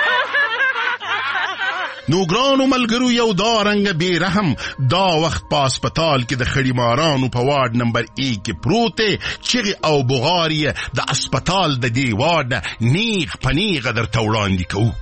نو ګرانو ملګرو یو دا رنګ بې رحم دا وخت په اسپتال کې د خړیمارانو په وارډ نمبر ای کې پروت دی. چغې او بغار یې د اسپتال د دې وارډ نه نیغ په نیغه درته وړاندې کوو.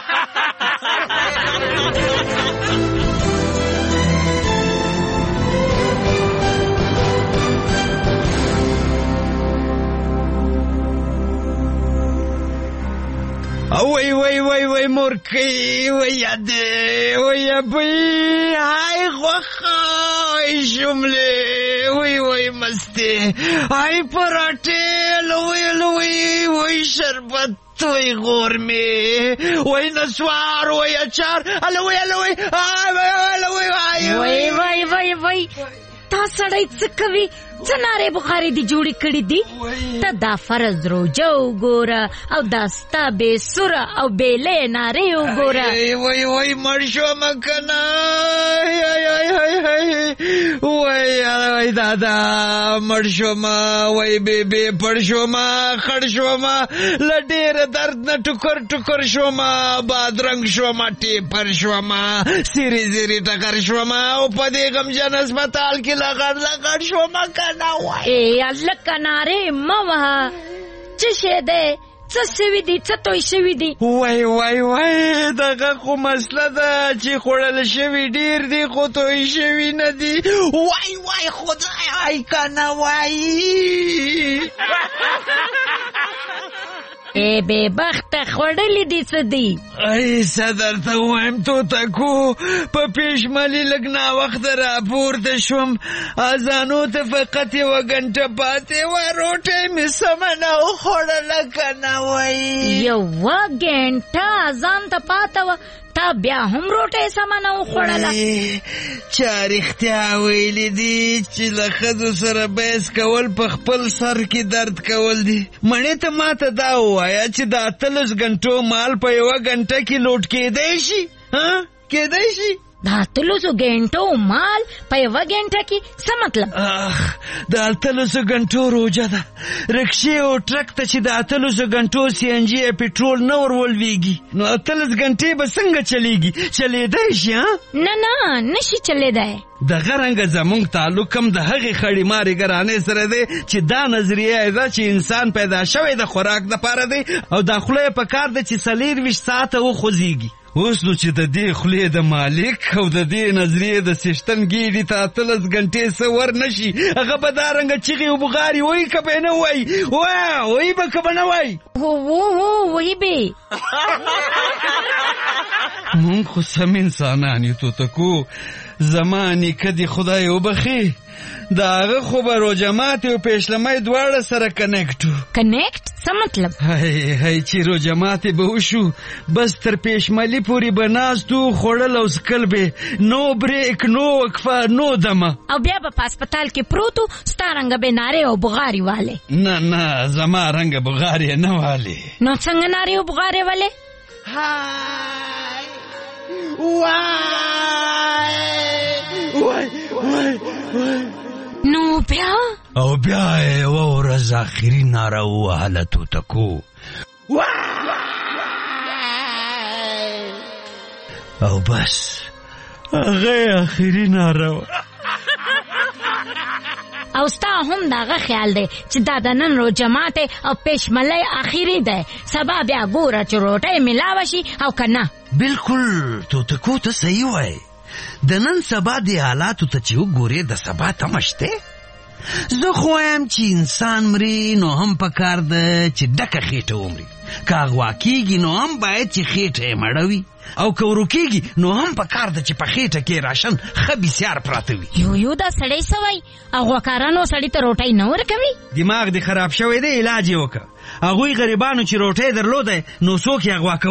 وای وای وای وای مورکی وای یاده وای ابی های خوخای شمله وای وای مستی های پراټه لوی لوی وای شربت وای غورمه وای نسوار وای اچار الوی الوی وای وای وای وای وای تا سړی څه کوي؟ څه نارې بخاري دي جوړې کړې دي؟ ته دا فرض روجه وګوره او دا ستا بې سوره او بېلې نارې وګوره. وای وای مړ شومه که نه وای وای دادا مړ شومه وای بېبې پړ شومه خړ شومه له ډېره درد نه ټوکر ټوکر شومه بادرنګ شومه ټیپر شومه سیرې زیرې ټکر شومه او په دې غمجن اسپتال کې لغړ لغړ شومه که ای هلکه نارې مه وهه. څه شی دی؟ څه سوي دي؟ څه توی شوي دي؟ وای وای وای دغه خو مسله ده چې خوړل شوي ډېر دي خو توی شوي نه دي. وای وای خدای وای که نه وای ای بې بخته خوړلي دي څه دي؟ ای څه درته ووایم توتکو په پېشملي لږ ناوخته راپورته شوم اذانو ته فقط یوه ګنټه پاتې وه روټۍ مې سمه نه وخوړله که نه وایي یوه ګنټه اذان ته پاته وه تا بیا هم روټۍ سمه نه وخوړله. چا رښتیا ویلي دي چې له ښځو سره بحث کول په خپل سر کې درد کول دي. مڼې ته ماته دا ووایه چې د اتلس ګنټو مال په یوه ګنټه کې لوټ کېدی شي؟ کېدی شي؟ د اتلسو ګنټو مال په یوه ګنټه کې څه مطلب؟ د اتلسو ګنټو روجه ده. رکشې او ټرک ته چې د اتلسو ګنټو سی ان جي پټرول نه ور ولویږي نو اتلس ګنټې به څنګه چلیږي؟ چلیدی شي؟ نه نه نشي چلیدی. دغه رنګه زمونږ تعلق هم د هغې خړې مارې ګرانۍ سره دی چې دا نظریه یې ده چې انسان پیدا شوی د خوراک دپاره دی او دا خوله یې په کار ده چې څلېرویشت ساعته وخوځېږي. اوس نو چې د دې خولې د مالک او د دې نظریې د څښتن ګېډې ته اتلس ګنټې څه ور نه شي هغه به دا رنګه چغې او بغارې وایي که به یې نه وایي؟ وا وایي به که به نه وایي؟ هو هو وایي به. مونږ خو سم انسانان یو توتکو. زما نیکه دې خدای وبخي د هغه خو به روجمات او پیشلمی دواړه سره کنیکټ و. کنیکټ څه مطلب؟ هی هی چې روجمات به وشو بس تر پیشملي پورې به ناست و خوړل او څکل به نو بریک نو وقفه نو دمه او بیا به په هسپتال کې پروت و ستا رنګه به نارې او بغارې والې؟ نه نه زما رنګه بغارې نه والې. نو څنګه نارې او بغارې والې؟ وای وای وای نو بیا؟ او بیا یې یوه ورځ آخري ناره ووهله توتکو. او بس هغه آخري ناره وه. او ستا هم دغه خیال دی چې دا د نن روژه ماتې او پېشملۍ آخري دی سبا بیا ګوره چې روټۍ میلاوه شي او که نه؟ بلکل توتکو ته صحیح وایي. د نن سبا د حالاتو ته چې وګورې د سبا تمه شته. زه خو وایم چې انسان مري نو هم پکار ده چې ډکه خېټه ومري. که اغوا کېږي نو هم باید چې خېټه یې مړه وي او که ورو کېږي نو هم پکار ده چې په خېټه کې راشن ښه بسیار پراته وي. یو یو دا سړی څه وایي؟ اغواکارانو سړي ته روټۍ نه ورکوي؟ دماغ دې خراب شوی دی علاج یې وکړه. هغوی غریبانو چې روټۍ درلوده نو څوک یې اغوا کوي؟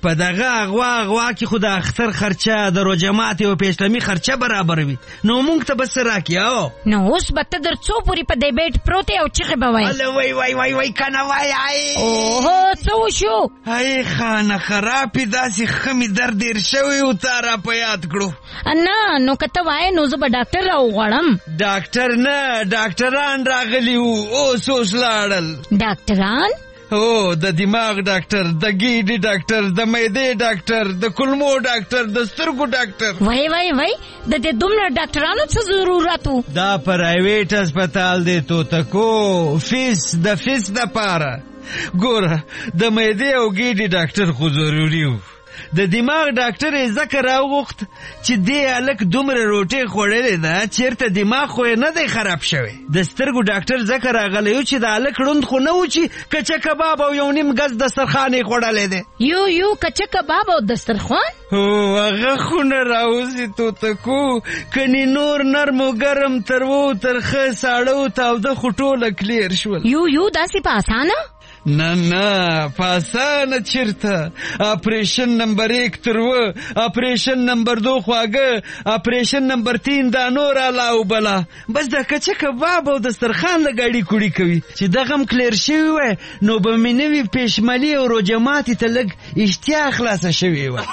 په دغه اغوا اغوا کې خو د اختر خرچه د روجمات او پیشلمي خرچه برابر وي نو موږ ته بس راکیاو نو اوس به ته در څو پوری په دې بیت پروت او چغه به وای الله وای وای وای وای کنه وای ای اوه څه شو ای خانه خراب داسې خمي درد ډیر شوی او تارا په یاد کړو نه نو کته وای نو زه به ډاکټر راوغړم ډاکټر نه ډاکټران راغلی وو اوس اوس لاړل ډاکټران او د دماغ ډاکټر د ګیډې ډاکټر د معدې ډاکټر د کولمو ډاکټر د سترګو ډاکټر وای وای وای د دې دومره ډاکټرانو څه ضرورت وو دا پرایویټ هسپتال دی تو تکو فیس د فیس د پاره ګوره د معدې او ګیډې ډاکټر خو ضروري وو د دماغ ډاکټر یې ځکه راوغوښت چې دې هلک دومره روټۍ خوړلې ده چېرته دماغ خو یې نه دی خراب شوی د سترګو ډاکټر ځکه راغلی و چې د هلک ړوند خو نه و چې کچه کباب او یو نیم ګز دسترخوان یې خوړلی دی یو یو کچه کباب او دسترخوان هو هغه خو نه راوځي توتکو کني نور نرم و ګرم تروو ترخه ساړه و تاوده خو ټوله کلیر شول یو یو داسې په اسانه نه نه پاسانه چرته اپریشن نمبر ایک تروه اپریشن نمبر دو خواږه اپریشن نمبر تین دا نور علاوه بلا بس دا کچه کباب او دسترخوان لګاډي کوړي کوي چې دغه هم کلیر شوی وای نو به مې نوي پېشملي او روجماتې ته لږ اشتیا خلاصه شوې وه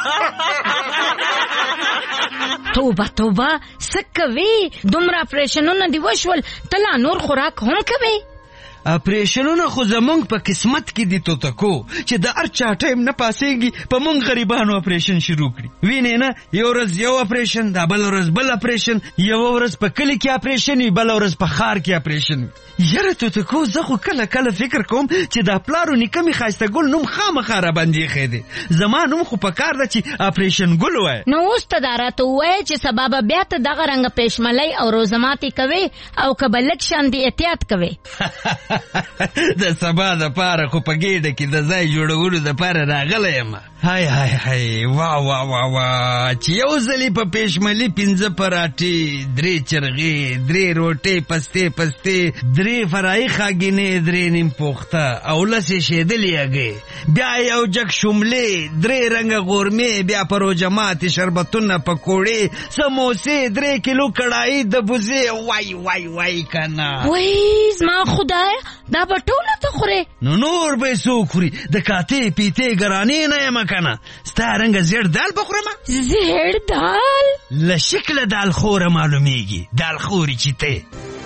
توبه توبه څه کوې دومره اپریشنونه دې وشول ته لا نور خوراک هم کوې اپریشنونه خو زمونږ په قسمت کې دي توتکو چې د هر چا ټایم نه پاسېږي په مونږ غریبانو اپریشن شروع کړي وینې نه یو ورځ یو اپریشن دا بل ورځ بل اپریشن یو ورځ په کلي کې اپریشن وي بل ورځ په ښار کې اپریشن وي یاره توتکو زه خو کله کله فکر کوم چې دا پلار و نیکه مې ښایسته ګل نوم خامخا راباندې ایښی دی زما نوم خو پکار ده چې اپریشن ګل ووایه نو اوس ته دا راته ووایه چې سبا به بیا ته دغه رنګه پېشملۍ او روزماتې کوې او که به لږ شاندې احتیاط کوې د سبا د پاره خو په ګېډه کې د ځای جوړولو د پاره راغلی یم هاي هاي هاي وا وا وا وا چې یو ځلې په پېشملي پنځه پراټې درې چرغې درې روټۍ پستې پستې درې فرایي خاګینې درې نیم پوخته او لسې شیدلې هګۍ بیا یو جګ شوملې درې رنګه غورمې بیا په روجماتې شربتونه پکوړې سموسې درې کیلو کړایي د بوزې وای وای وای کنه وای زما خدای دا به ټوله ته خورې نو نور به یې څوک خوري د کاتې پیتې ګرانې نه یم کنه ستا رنګه زیړ دال بخورمه زیړ دال له شکله دال خوره معلومیږي دال خوري چې ته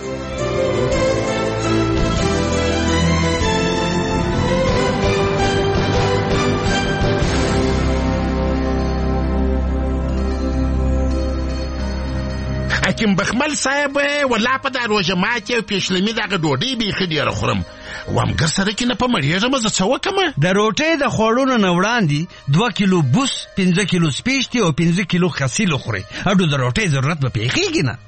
حکیم بخمل صاحب ولا په دا روژه ماتې او پیشلمي دغه ډوډۍ بیخي ډېره خورم وامګر سره کې نه په مړېږم زه څه وکړم د روټۍ د خوړلو نه وړاندې دوه کیلو بوس پنځه کیلو سپیشتي او پنځه کیلو خسیل وخورئ اډو د روټۍ ضرورت به پېښېږي نه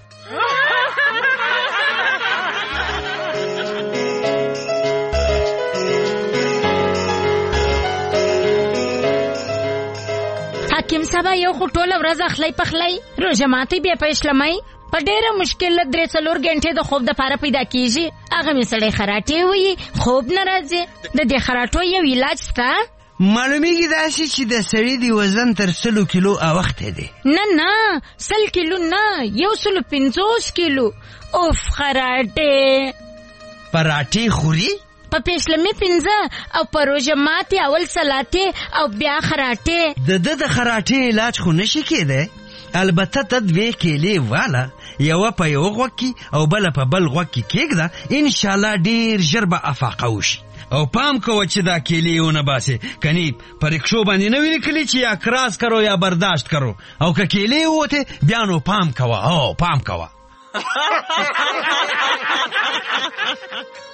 حکیم صاحب یو خو ټوله ورځ اخلی پخلی روژه ماتې بیا پېشلمۍ په ډېره مشکل درې څلور غنټې د خوب دپاره پیدا کېږي هغه مې سړی خراټې وایي خوب نه راځي د دې خراټو یو علاج شته معلومیږي داسې چې د سړي د وزن تر سلو کیلو اوښتی دی نه نه سل کیلو نه یو سلو پنځوس کیلو اوف خراټې پراټې خوري په پېشلمي پنځه او په روژه ماتې اول سلاتې او بیا خراټې د ده د خراټې علاج خو نشي کېدی البته ته دوې کیلې واله یوه په یو غوږ کې او بله په بل غوږ کې کېږده انشاءالله ډېر ژر به افاقه وشي او پام کوه چې دا کیلې ونه باسې کنی په رکشو باندې نه وي لیکلي چې یا کراس کرو یا برداشت کرو او که کیلې ووتې بیا نو پام کوه او پام کوه